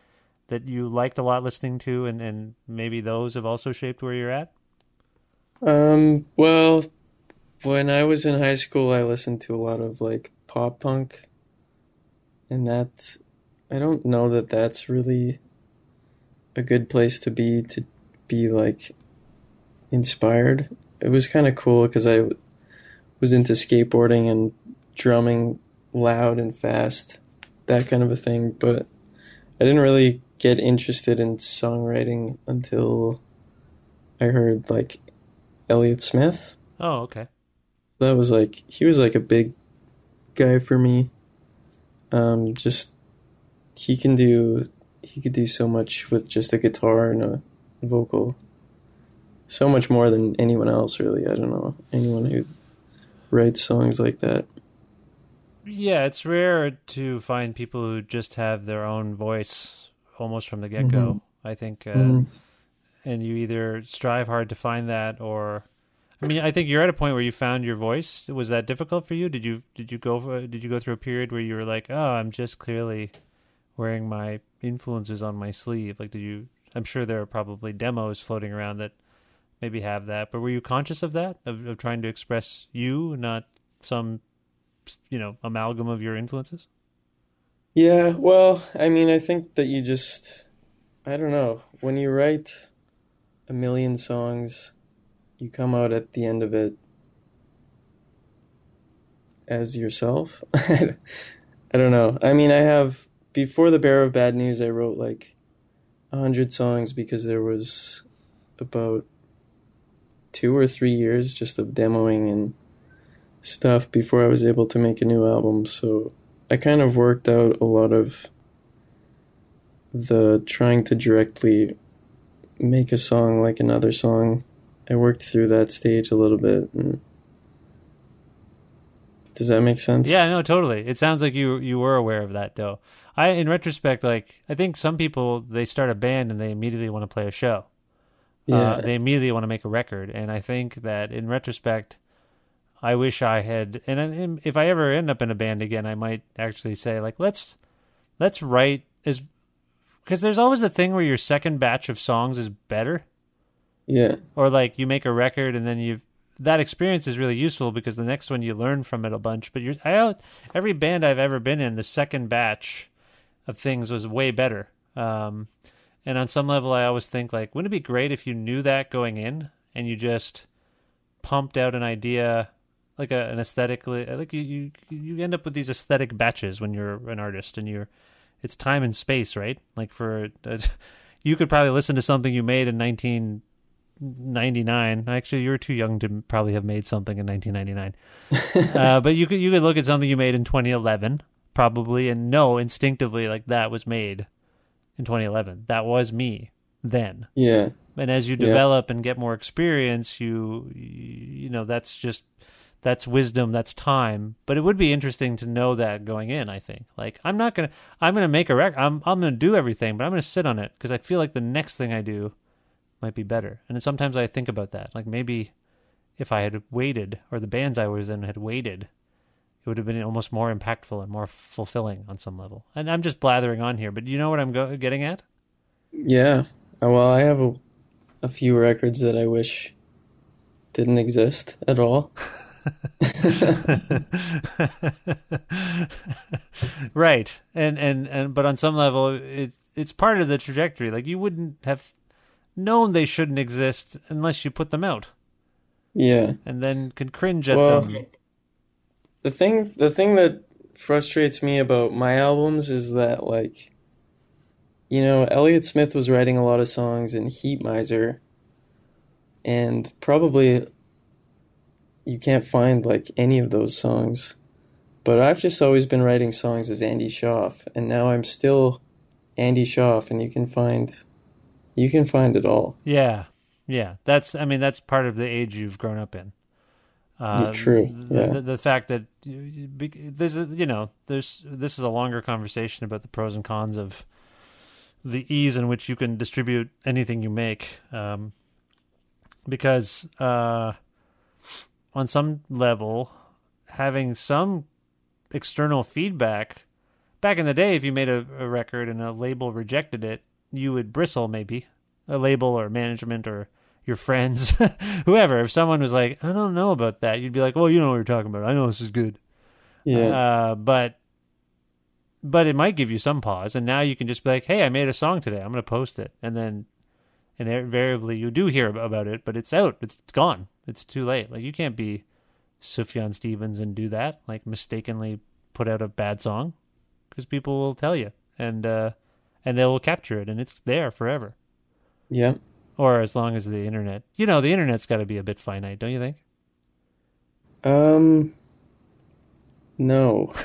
that you liked a lot listening to, and maybe those have also shaped where you're at? Well, when I was in high school, I listened to a lot of like pop punk, and I don't know that that's really a good place to be like inspired. It was kind of cool because I was into skateboarding and drumming loud and fast, that kind of a thing, but I didn't really get interested in songwriting until I heard like Elliott Smith. Oh, okay. That was like, he was like a big guy for me. Just he could do so much with just a guitar and a vocal. So much more than anyone else, really. I don't know anyone who writes songs like that. Yeah, it's rare to find people who just have their own voice almost from the get-go. Mm-hmm. I think, and you either strive hard to find that, or, I mean, I think you're at a point where you found your voice. Was that difficult for you? Did you go through a period where you were like, oh, I'm just clearly wearing my influences on my sleeve? Like, I'm sure there are probably demos floating around that maybe have that, but were you conscious of that, of trying to express you, not some, amalgam of your influences? Yeah, well, I mean, I think that I don't know, when you write a million songs, you come out at the end of it as yourself. I don't know. I mean, before The Bearer of Bad News, I wrote like 100 songs because there was about 2 or 3 years just of demoing and stuff before I was able to make a new album. So I kind of worked out a lot of the trying to directly make a song like another song. I worked through that stage a little bit. Does that make sense? Yeah, no, totally. It sounds like you were aware of that, though. In retrospect, like, I think some people, they start a band and they immediately want to play a show. Yeah. They immediately want to make a record. And I think that in retrospect, I wish I had, and if I ever end up in a band again, I might actually say, like, let's write, because there's always the thing where your second batch of songs is better. Yeah. Or like you make a record and then that experience is really useful because the next one you learn from it a bunch. But every band I've ever been in, the second batch of things was way better. And on some level, I always think, like, wouldn't it be great if you knew that going in and you just pumped out an idea, like an aesthetically, like you end up with these aesthetic batches when you're an artist, and it's time and space, right? Like you could probably listen to something you made in 1999. Actually, you were too young to probably have made something in 1999. But you could look at something you made in 2011 probably and know instinctively, like, that was made in 2011. That was me then. Yeah. And as you develop and get more experience, that's wisdom, that's time. But it would be interesting to know that going in, I think. Like, I'm going to make a record. I'm going to do everything, but I'm going to sit on it because I feel like the next thing I do might be better. And then sometimes I think about that. Like, maybe if I had waited, or the bands I was in had waited, it would have been almost more impactful and more fulfilling on some level. And I'm just blathering on here, but you know what I'm getting at? Yeah. Well, I have a few records that I wish didn't exist at all. Right. And but on some level, it's part of the trajectory. Like, you wouldn't have known they shouldn't exist unless you put them out. Yeah. And then could cringe at them. The thing that frustrates me about my albums is that, like, Elliott Smith was writing a lot of songs in Heat Miser, and probably you can't find, like, any of those songs. But I've just always been writing songs as Andy Schaaf, and now I'm still Andy Schaaf, and you can find it all. Yeah. That's part of the age you've grown up in. True. Yeah. The fact that this is a longer conversation about the pros and cons of the ease in which you can distribute anything you make, because on some level, having some external feedback. Back in the day, if you made a record and a label rejected it, you would bristle, maybe a label or management or your friends, whoever. If someone was like, I don't know about that, you'd be like, well, you know what you're talking about. I know this is good. Yeah. But it might give you some pause, and now you can just be like, hey, I made a song today. I'm going to post it. And then invariably you do hear about it, but it's out. It's gone. It's too late. Like, you can't be Sufjan Stevens and do that, like mistakenly put out a bad song, because people will tell you, and they will capture it, and it's there forever. Yeah. Or as long as the internet, the internet's got to be a bit finite, don't you think? No.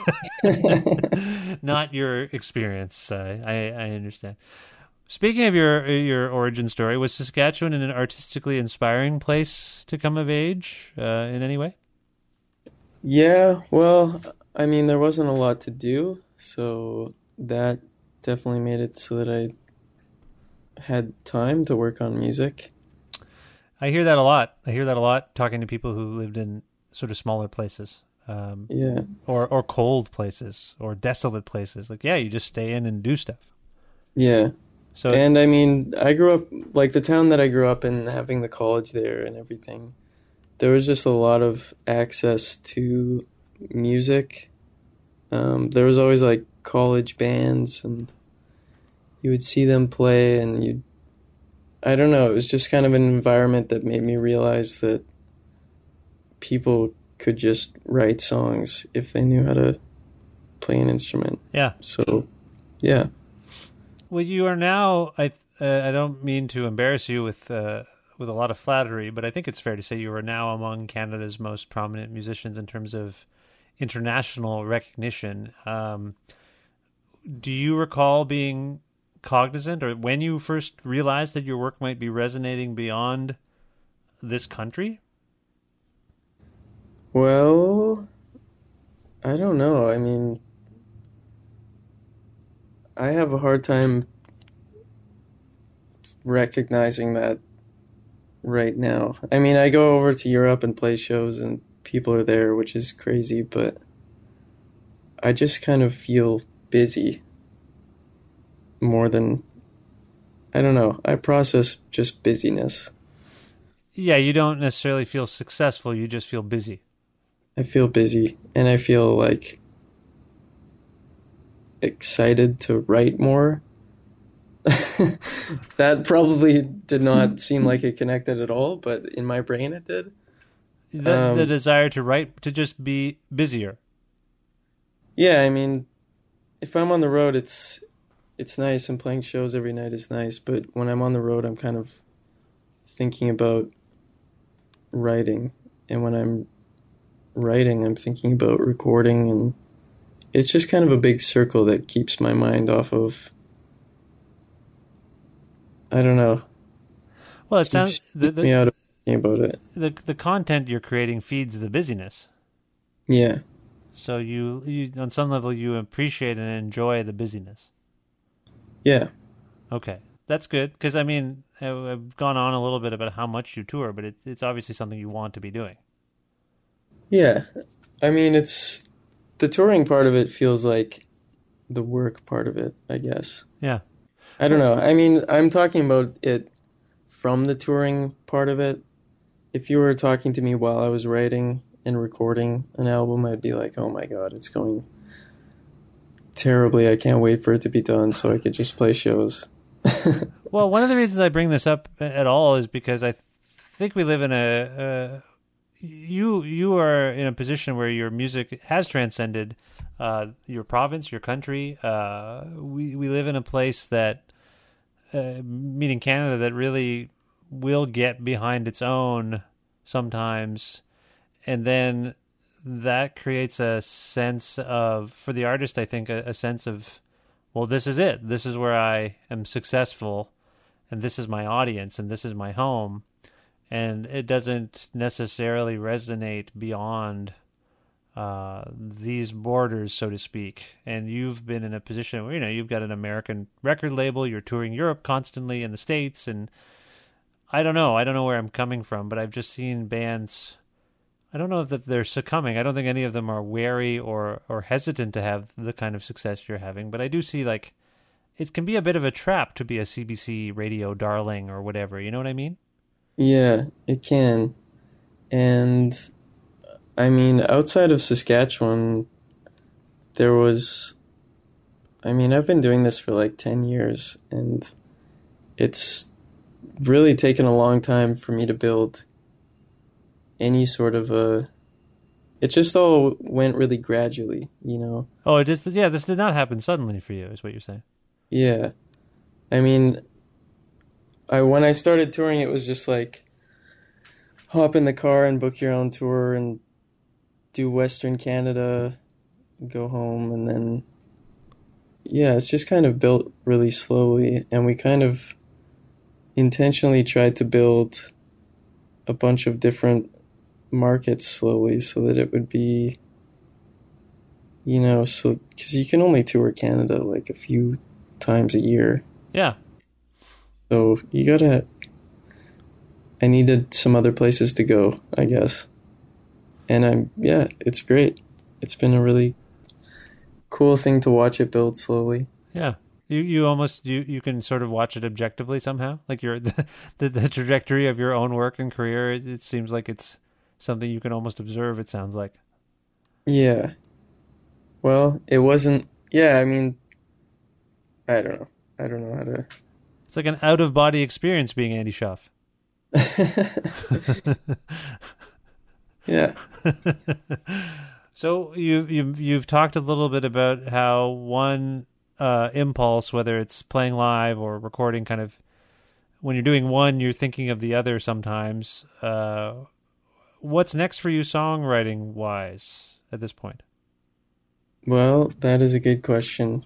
Not your experience. I understand. Speaking of your origin story, was Saskatchewan an artistically inspiring place to come of age in any way? Yeah, well, I mean, there wasn't a lot to do, so that definitely made it so that I had time to work on music. I hear that a lot talking to people who lived in sort of smaller places. Yeah. Or cold places or desolate places. Like, yeah, you just stay in and do stuff. Yeah. So, and I mean, I grew up, like the town that I grew up in, having the college there and everything, there was just a lot of access to music. There was always like college bands, and you would see them play, and I don't know, it was just kind of an environment that made me realize that people could just write songs if they knew how to play an instrument. Yeah. So, yeah. Well, you are now, I don't mean to embarrass you with a lot of flattery, but I think it's fair to say you are now among Canada's most prominent musicians in terms of international recognition. Do you recall being cognizant, or when you first realized that your work might be resonating beyond this country? Well, I don't know. I mean, I have a hard time recognizing that right now. I mean, I go over to Europe and play shows and people are there, which is crazy, but I just kind of feel busy more than, I don't know, I process just busyness. Yeah, you don't necessarily feel successful, you just feel busy. I feel busy, and I feel like excited to write more. That probably did not seem like it connected at all, but in my brain it did. The desire to write, to just be busier. Yeah, I mean, if I'm on the road, it's nice, and playing shows every night is nice, but when I'm on the road, I'm kind of thinking about writing, and when I'm writing, I'm thinking about recording, and it's just kind of a big circle that keeps my mind off of, I don't know. Well, it sounds me out of thinking about it. The content you're creating feeds the busyness. Yeah. So you on some level you appreciate and enjoy the busyness. Yeah. Okay, that's good, because I mean, I've gone on a little bit about how much you tour, but it's obviously something you want to be doing. Yeah, I mean, it's the touring part of it feels like the work part of it, I guess. Yeah. I don't know. I mean, I'm talking about it from the touring part of it. If you were talking to me while I was writing and recording an album, I'd be like, oh my God, it's going terribly. I can't wait for it to be done so I could just play shows. Well, one of the reasons I bring this up at all is because I think we live in you are in a position where your music has transcended your province, your country. We live in a place that, meaning Canada, that really will get behind its own sometimes, and then that creates a sense of, for the artist, I think, a sense of, well, this is it. This is where I am successful, and this is my audience, and this is my home. And it doesn't necessarily resonate beyond these borders, so to speak. And you've been in a position where, you've got an American record label, you're touring Europe constantly, in the States, and I don't know where I'm coming from, but I've just seen bands, I don't know if that they're succumbing. I don't think any of them are wary or hesitant to have the kind of success you're having, but I do see like it can be a bit of a trap to be a CBC radio darling or whatever. You know what I mean? Yeah, it can. And I mean, outside of Saskatchewan, I've been doing this for like 10 years, and it's really taken a long time for me to build any sort of it just all went really gradually, you know? Oh, this did not happen suddenly for you, is what you're saying. Yeah. I mean, when I started touring, it was just like, hop in the car and book your own tour and do Western Canada, go home, and then, yeah, it's just kind of built really slowly, and we kind of intentionally tried to build a bunch of different markets slowly so that it would be, you know, so because you can only tour Canada like a few times a year. Yeah. So I needed some other places to go, I guess. And it's great. It's been a really cool thing to watch it build slowly. Yeah. You can sort of watch it objectively somehow, like the trajectory of your own work and career. It seems like it's something you can almost observe. It sounds like. Yeah. Well, it wasn't. Yeah, I mean, I don't know. I don't know how to. It's like an out of body experience being Andy Schaaf. Yeah. So you've talked a little bit about how one impulse, whether it's playing live or recording, kind of when you're doing one, you're thinking of the other sometimes. What's next for you songwriting wise at this point? Well, that is a good question.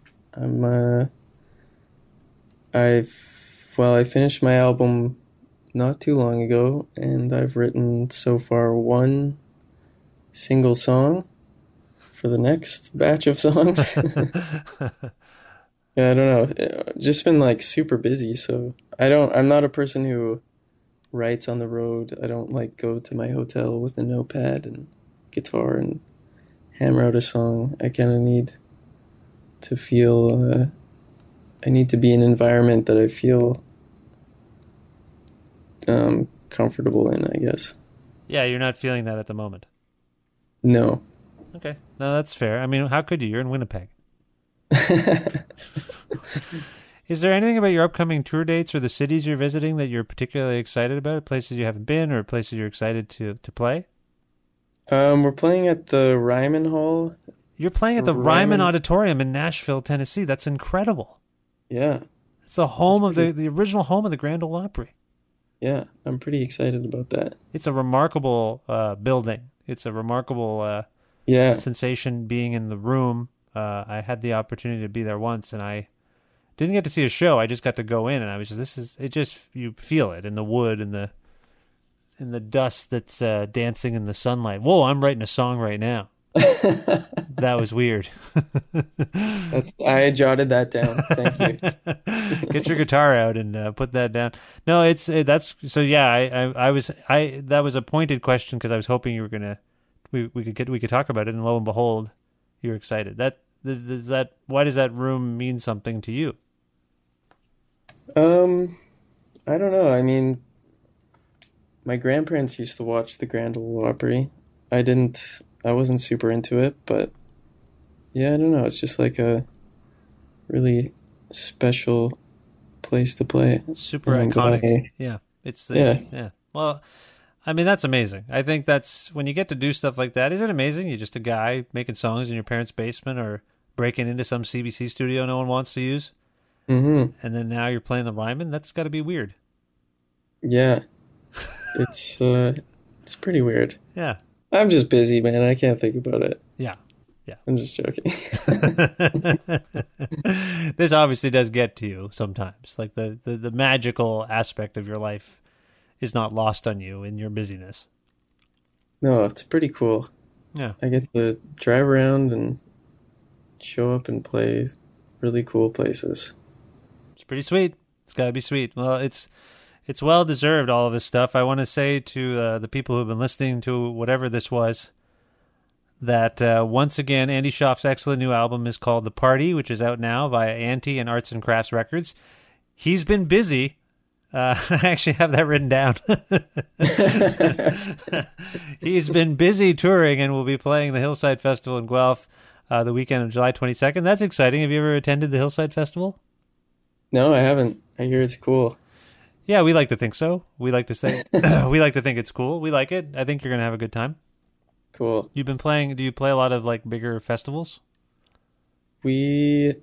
I finished my album not too long ago, and I've written so far one single song for the next batch of songs. Yeah, I don't know. Just been like super busy, so I'm not a person who writes on the road. I don't like go to my hotel with a notepad and guitar and hammer out a song. I kind of need to feel, I need to be in an environment that I feel comfortable in, I guess. Yeah, you're not feeling that at the moment. No. Okay. No, that's fair. I mean, how could you? You're in Winnipeg. Is there anything about your upcoming tour dates or the cities you're visiting that you're particularly excited about? Places you haven't been or places you're excited to play? We're playing at the Ryman Hall. You're playing at the Ryman Auditorium in Nashville, Tennessee. That's incredible. Yeah. It's the home of the original home of the Grand Ole Opry. Yeah, I'm pretty excited about that. It's a remarkable building. It's a remarkable sensation being in the room. I had the opportunity to be there once, and I didn't get to see a show. I just got to go in, and I was you feel it in the wood and the dust that's dancing in the sunlight. Whoa, I'm writing a song right now. That was weird. I jotted that down. Thank you. Get your guitar out and put that down. No, that's so. Yeah, that was a pointed question because I was hoping you were gonna we could talk about it, and lo and behold, you're excited. Why does that room mean something to you? I don't know. I mean, my grandparents used to watch the Grand Ole Opry. I wasn't super into it, but yeah, I don't know. It's just like a really special place to play. Super iconic. Yeah. Yeah. Well, I mean, that's amazing. I think that's when you get to do stuff like that. Is it amazing? You're just a guy making songs in your parents' basement or breaking into some CBC studio no one wants to use. Mm-hmm. And then now you're playing the Ryman. That's got to be weird. Yeah. It's pretty weird. Yeah. I'm just busy, man. I can't think about it. Yeah. I'm just joking. This obviously does get to you sometimes. Like the magical aspect of your life is not lost on you in your busyness. No, it's pretty cool. Yeah. I get to drive around and show up and play really cool places. It's pretty sweet. It's got to be sweet. Well, it's well deserved, all of this stuff. I want to say to the people who've been listening to whatever this was, that once again, Andy Schaaf's excellent new album is called The Party, which is out now via Anti and Arts and Crafts Records. He's been busy. I actually have that written down. He's been busy touring and will be playing the Hillside Festival in Guelph the weekend of July 22nd. That's exciting. Have you ever attended the Hillside Festival? No, I haven't. I hear it's cool. Yeah, we like to think so. We like to say we like to think it's cool. We like it. I think you're going to have a good time. Cool. You've been playing, do you play a lot of like bigger festivals? No.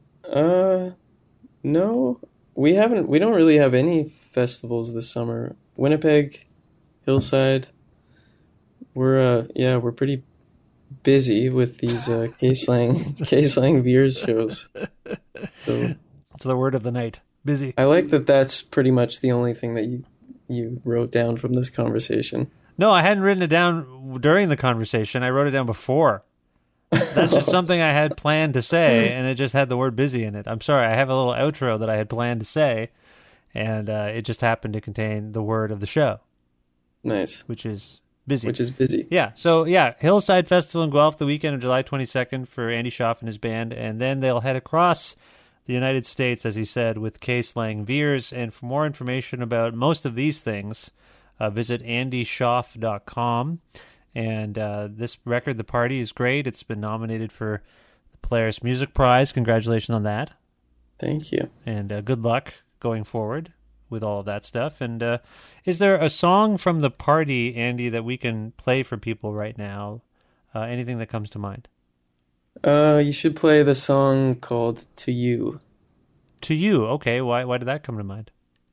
We don't really have any festivals this summer. Winnipeg, Hillside. We're pretty busy with these K-Slang Veers shows. So it's the word of the night. Busy. I like that that's pretty much the only thing that you wrote down from this conversation. No, I hadn't written it down during the conversation. I wrote it down before. That's just something I had planned to say, and it just had the word busy in it. I'm sorry, I have a little outro that I had planned to say, and it just happened to contain the word of the show. Nice. Which is busy. Which is busy. Yeah, so yeah, Hillside Festival in Guelph the weekend of July 22nd for Andy Schaaf and his band, and then they'll head across the United States, as he said, with K-Slang Veers. And for more information about most of these things, visit andyschaaf.com. And this record, The Party, is great. It's been nominated for the Polaris Music Prize. Congratulations on that. Thank you. And good luck going forward with all of that stuff. And is there a song from The Party, Andy, that we can play for people right now? Anything that comes to mind? You should play the song called To You. To You, okay. Why did that come to mind?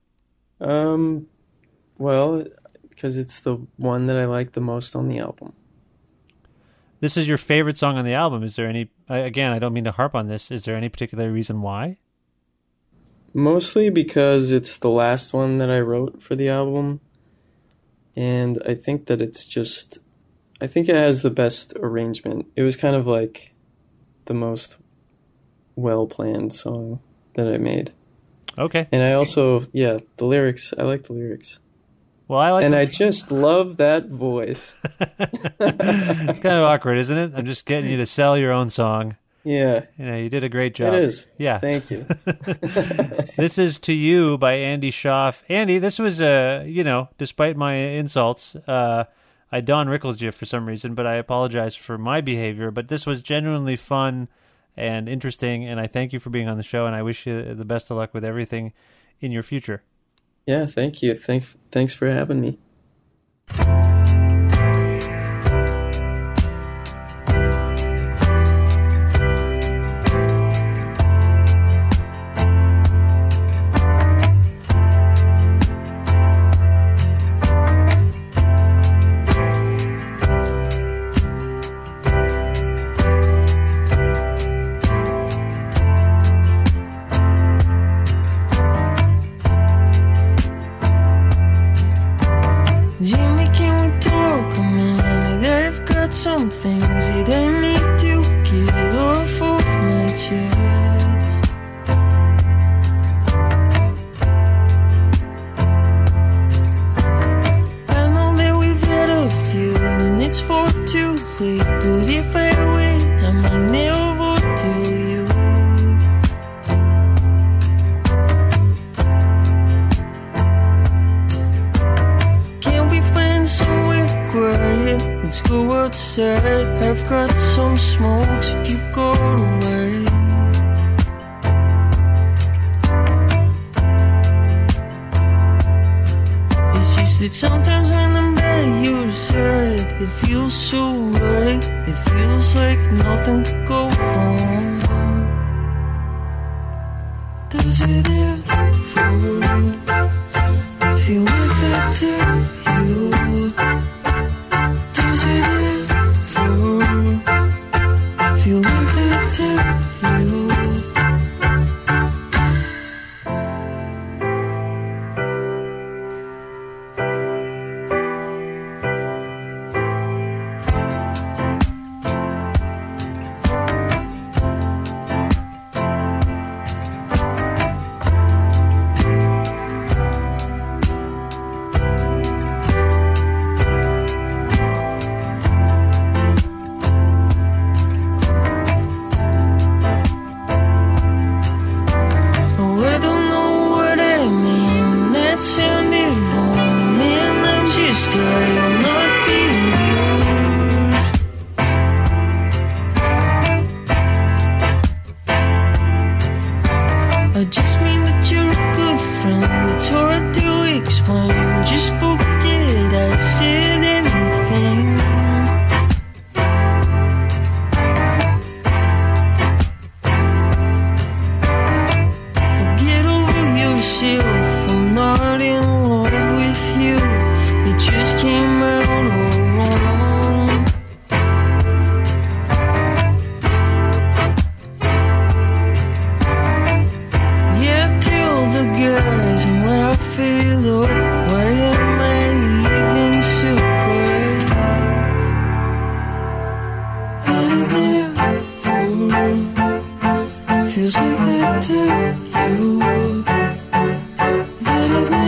Well, because it's the one that I like the most on the album. This is your favorite song on the album. Is there any, again, I don't mean to harp on this, is there any particular reason why? Mostly because it's the last one that I wrote for the album. And I think that I think it has the best arrangement. It was kind of like the most well-planned song that I made. Okay. And I also, the lyrics, I like the lyrics. Well, I just love that voice. It's kind of awkward, isn't it? I'm just getting you to sell your own song. Yeah. You did a great job. It is. Yeah. Thank you. This is To You by Andy Schaaf. Andy, this was, despite my insults, I Don Rickles you for some reason, but I apologize for my behavior. But this was genuinely fun and interesting, and I thank you for being on the show, and I wish you the best of luck with everything in your future. Yeah, thank you. Thanks for having me. Some things that I need to get off of my chest. I know that we've had a few and it's far too late, but if I wait, I might never tell you. Can we find somewhere quiet? Let's go outside. I've got some smokes if you've got a light. It's just that sometimes when I'm by your side, it feels so right. It feels like nothing could go wrong. Does it ever feel like that to you? Does it ever feel like that to you? you're a good friend. It's hard to explain. Just forget I said anything. Get over yourself. I'm not in love with you. It just came out all wrong. Yeah, tell the guys and laugh it up. Why am I even surprised that it never feels like that to you? That it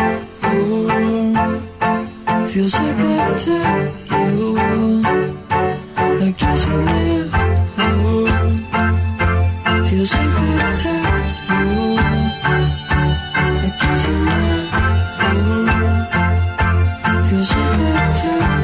never feels like that to you. I guess it never feels like that to you. I guess it never feels like that to you.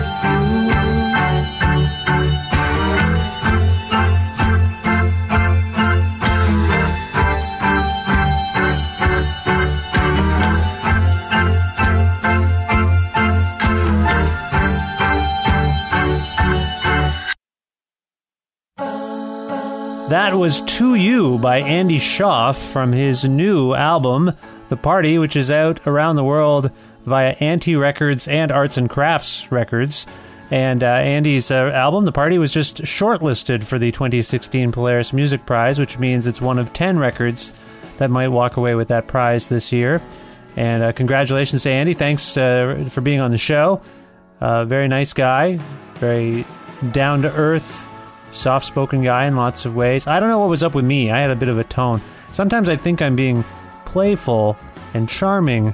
That was To You by Andy Schaaf from his new album, The Party, which is out around the world via Anti Records and Arts and Crafts Records. And Andy's album, The Party, was just shortlisted for the 2016 Polaris Music Prize, which means it's one of 10 records that might walk away with that prize this year. And congratulations to Andy. Thanks for being on the show. Very nice guy, very down-to-earth, soft-spoken guy in lots of ways. I don't know what was up with me. I had a bit of a tone. Sometimes I think I'm being playful and charming.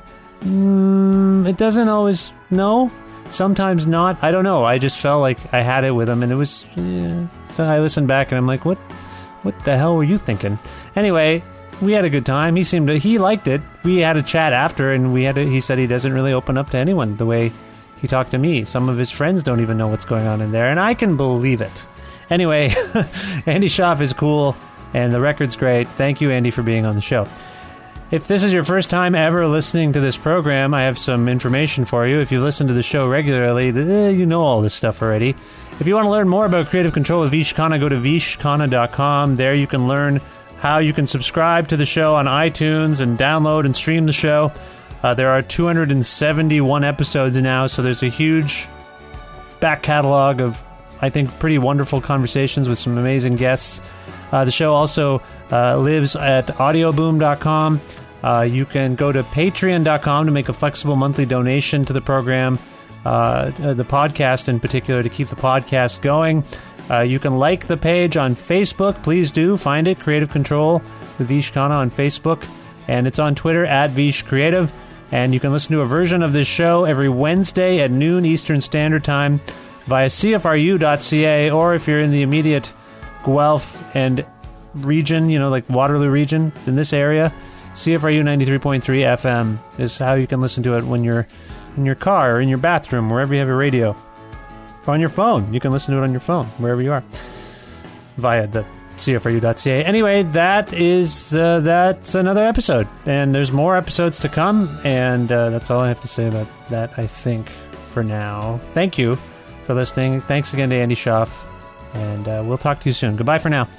It doesn't always... No. Sometimes not. I don't know. I just felt like I had it with him, and it was... Yeah. So I listened back, and I'm like, what the hell were you thinking? Anyway, we had a good time. He liked it. We had a chat after, and he said he doesn't really open up to anyone the way he talked to me. Some of his friends don't even know what's going on in there, and I can believe it. Anyway, Andy Schaaf is cool, and the record's great. Thank you, Andy, for being on the show. If this is your first time ever listening to this program, I have some information for you. If you listen to the show regularly, you know all this stuff already. If you want to learn more about Creative Control with Vish Khanna, go to vishkhanna.com. There you can learn how you can subscribe to the show on iTunes and download and stream the show. There are 271 episodes now, so there's a huge back catalog of, I think, pretty wonderful conversations with some amazing guests. The show also lives at audioboom.com. You can go to patreon.com to make a flexible monthly donation to the program, the podcast in particular, to keep the podcast going. You can like the page on Facebook. Please do. Find it, Creative Control with Vish Khanna on Facebook. And it's on Twitter, at Vish Creative. And you can listen to a version of this show every Wednesday at noon Eastern Standard Time via CFRU.ca, or if you're in the immediate Guelph and region, like Waterloo region, in this area, CFRU 93.3 FM is how you can listen to it when you're in your car or in your bathroom, wherever you have a radio. Or on your phone. You can listen to it on your phone, wherever you are, via the CFRU.ca. Anyway, that's another episode. And there's more episodes to come, and that's all I have to say about that, I think, for now. Thank you for listening. Thanks again to Andy Schaaf, and we'll talk to you soon. Goodbye for now.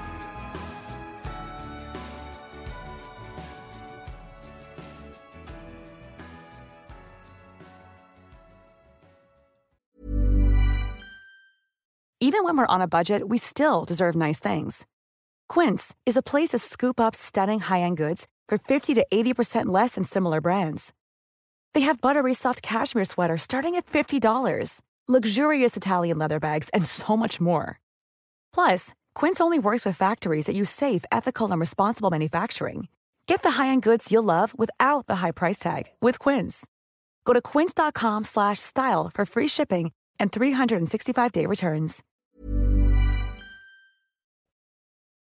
Even when we're on a budget, we still deserve nice things. Quince is a place to scoop up stunning high-end goods for 50 to 80% less than similar brands. They have buttery soft cashmere sweaters starting at $50, luxurious Italian leather bags, and so much more. Plus, Quince only works with factories that use safe, ethical, and responsible manufacturing. Get the high-end goods you'll love without the high price tag with Quince. Go to quince.com/style for free shipping and 365-day returns.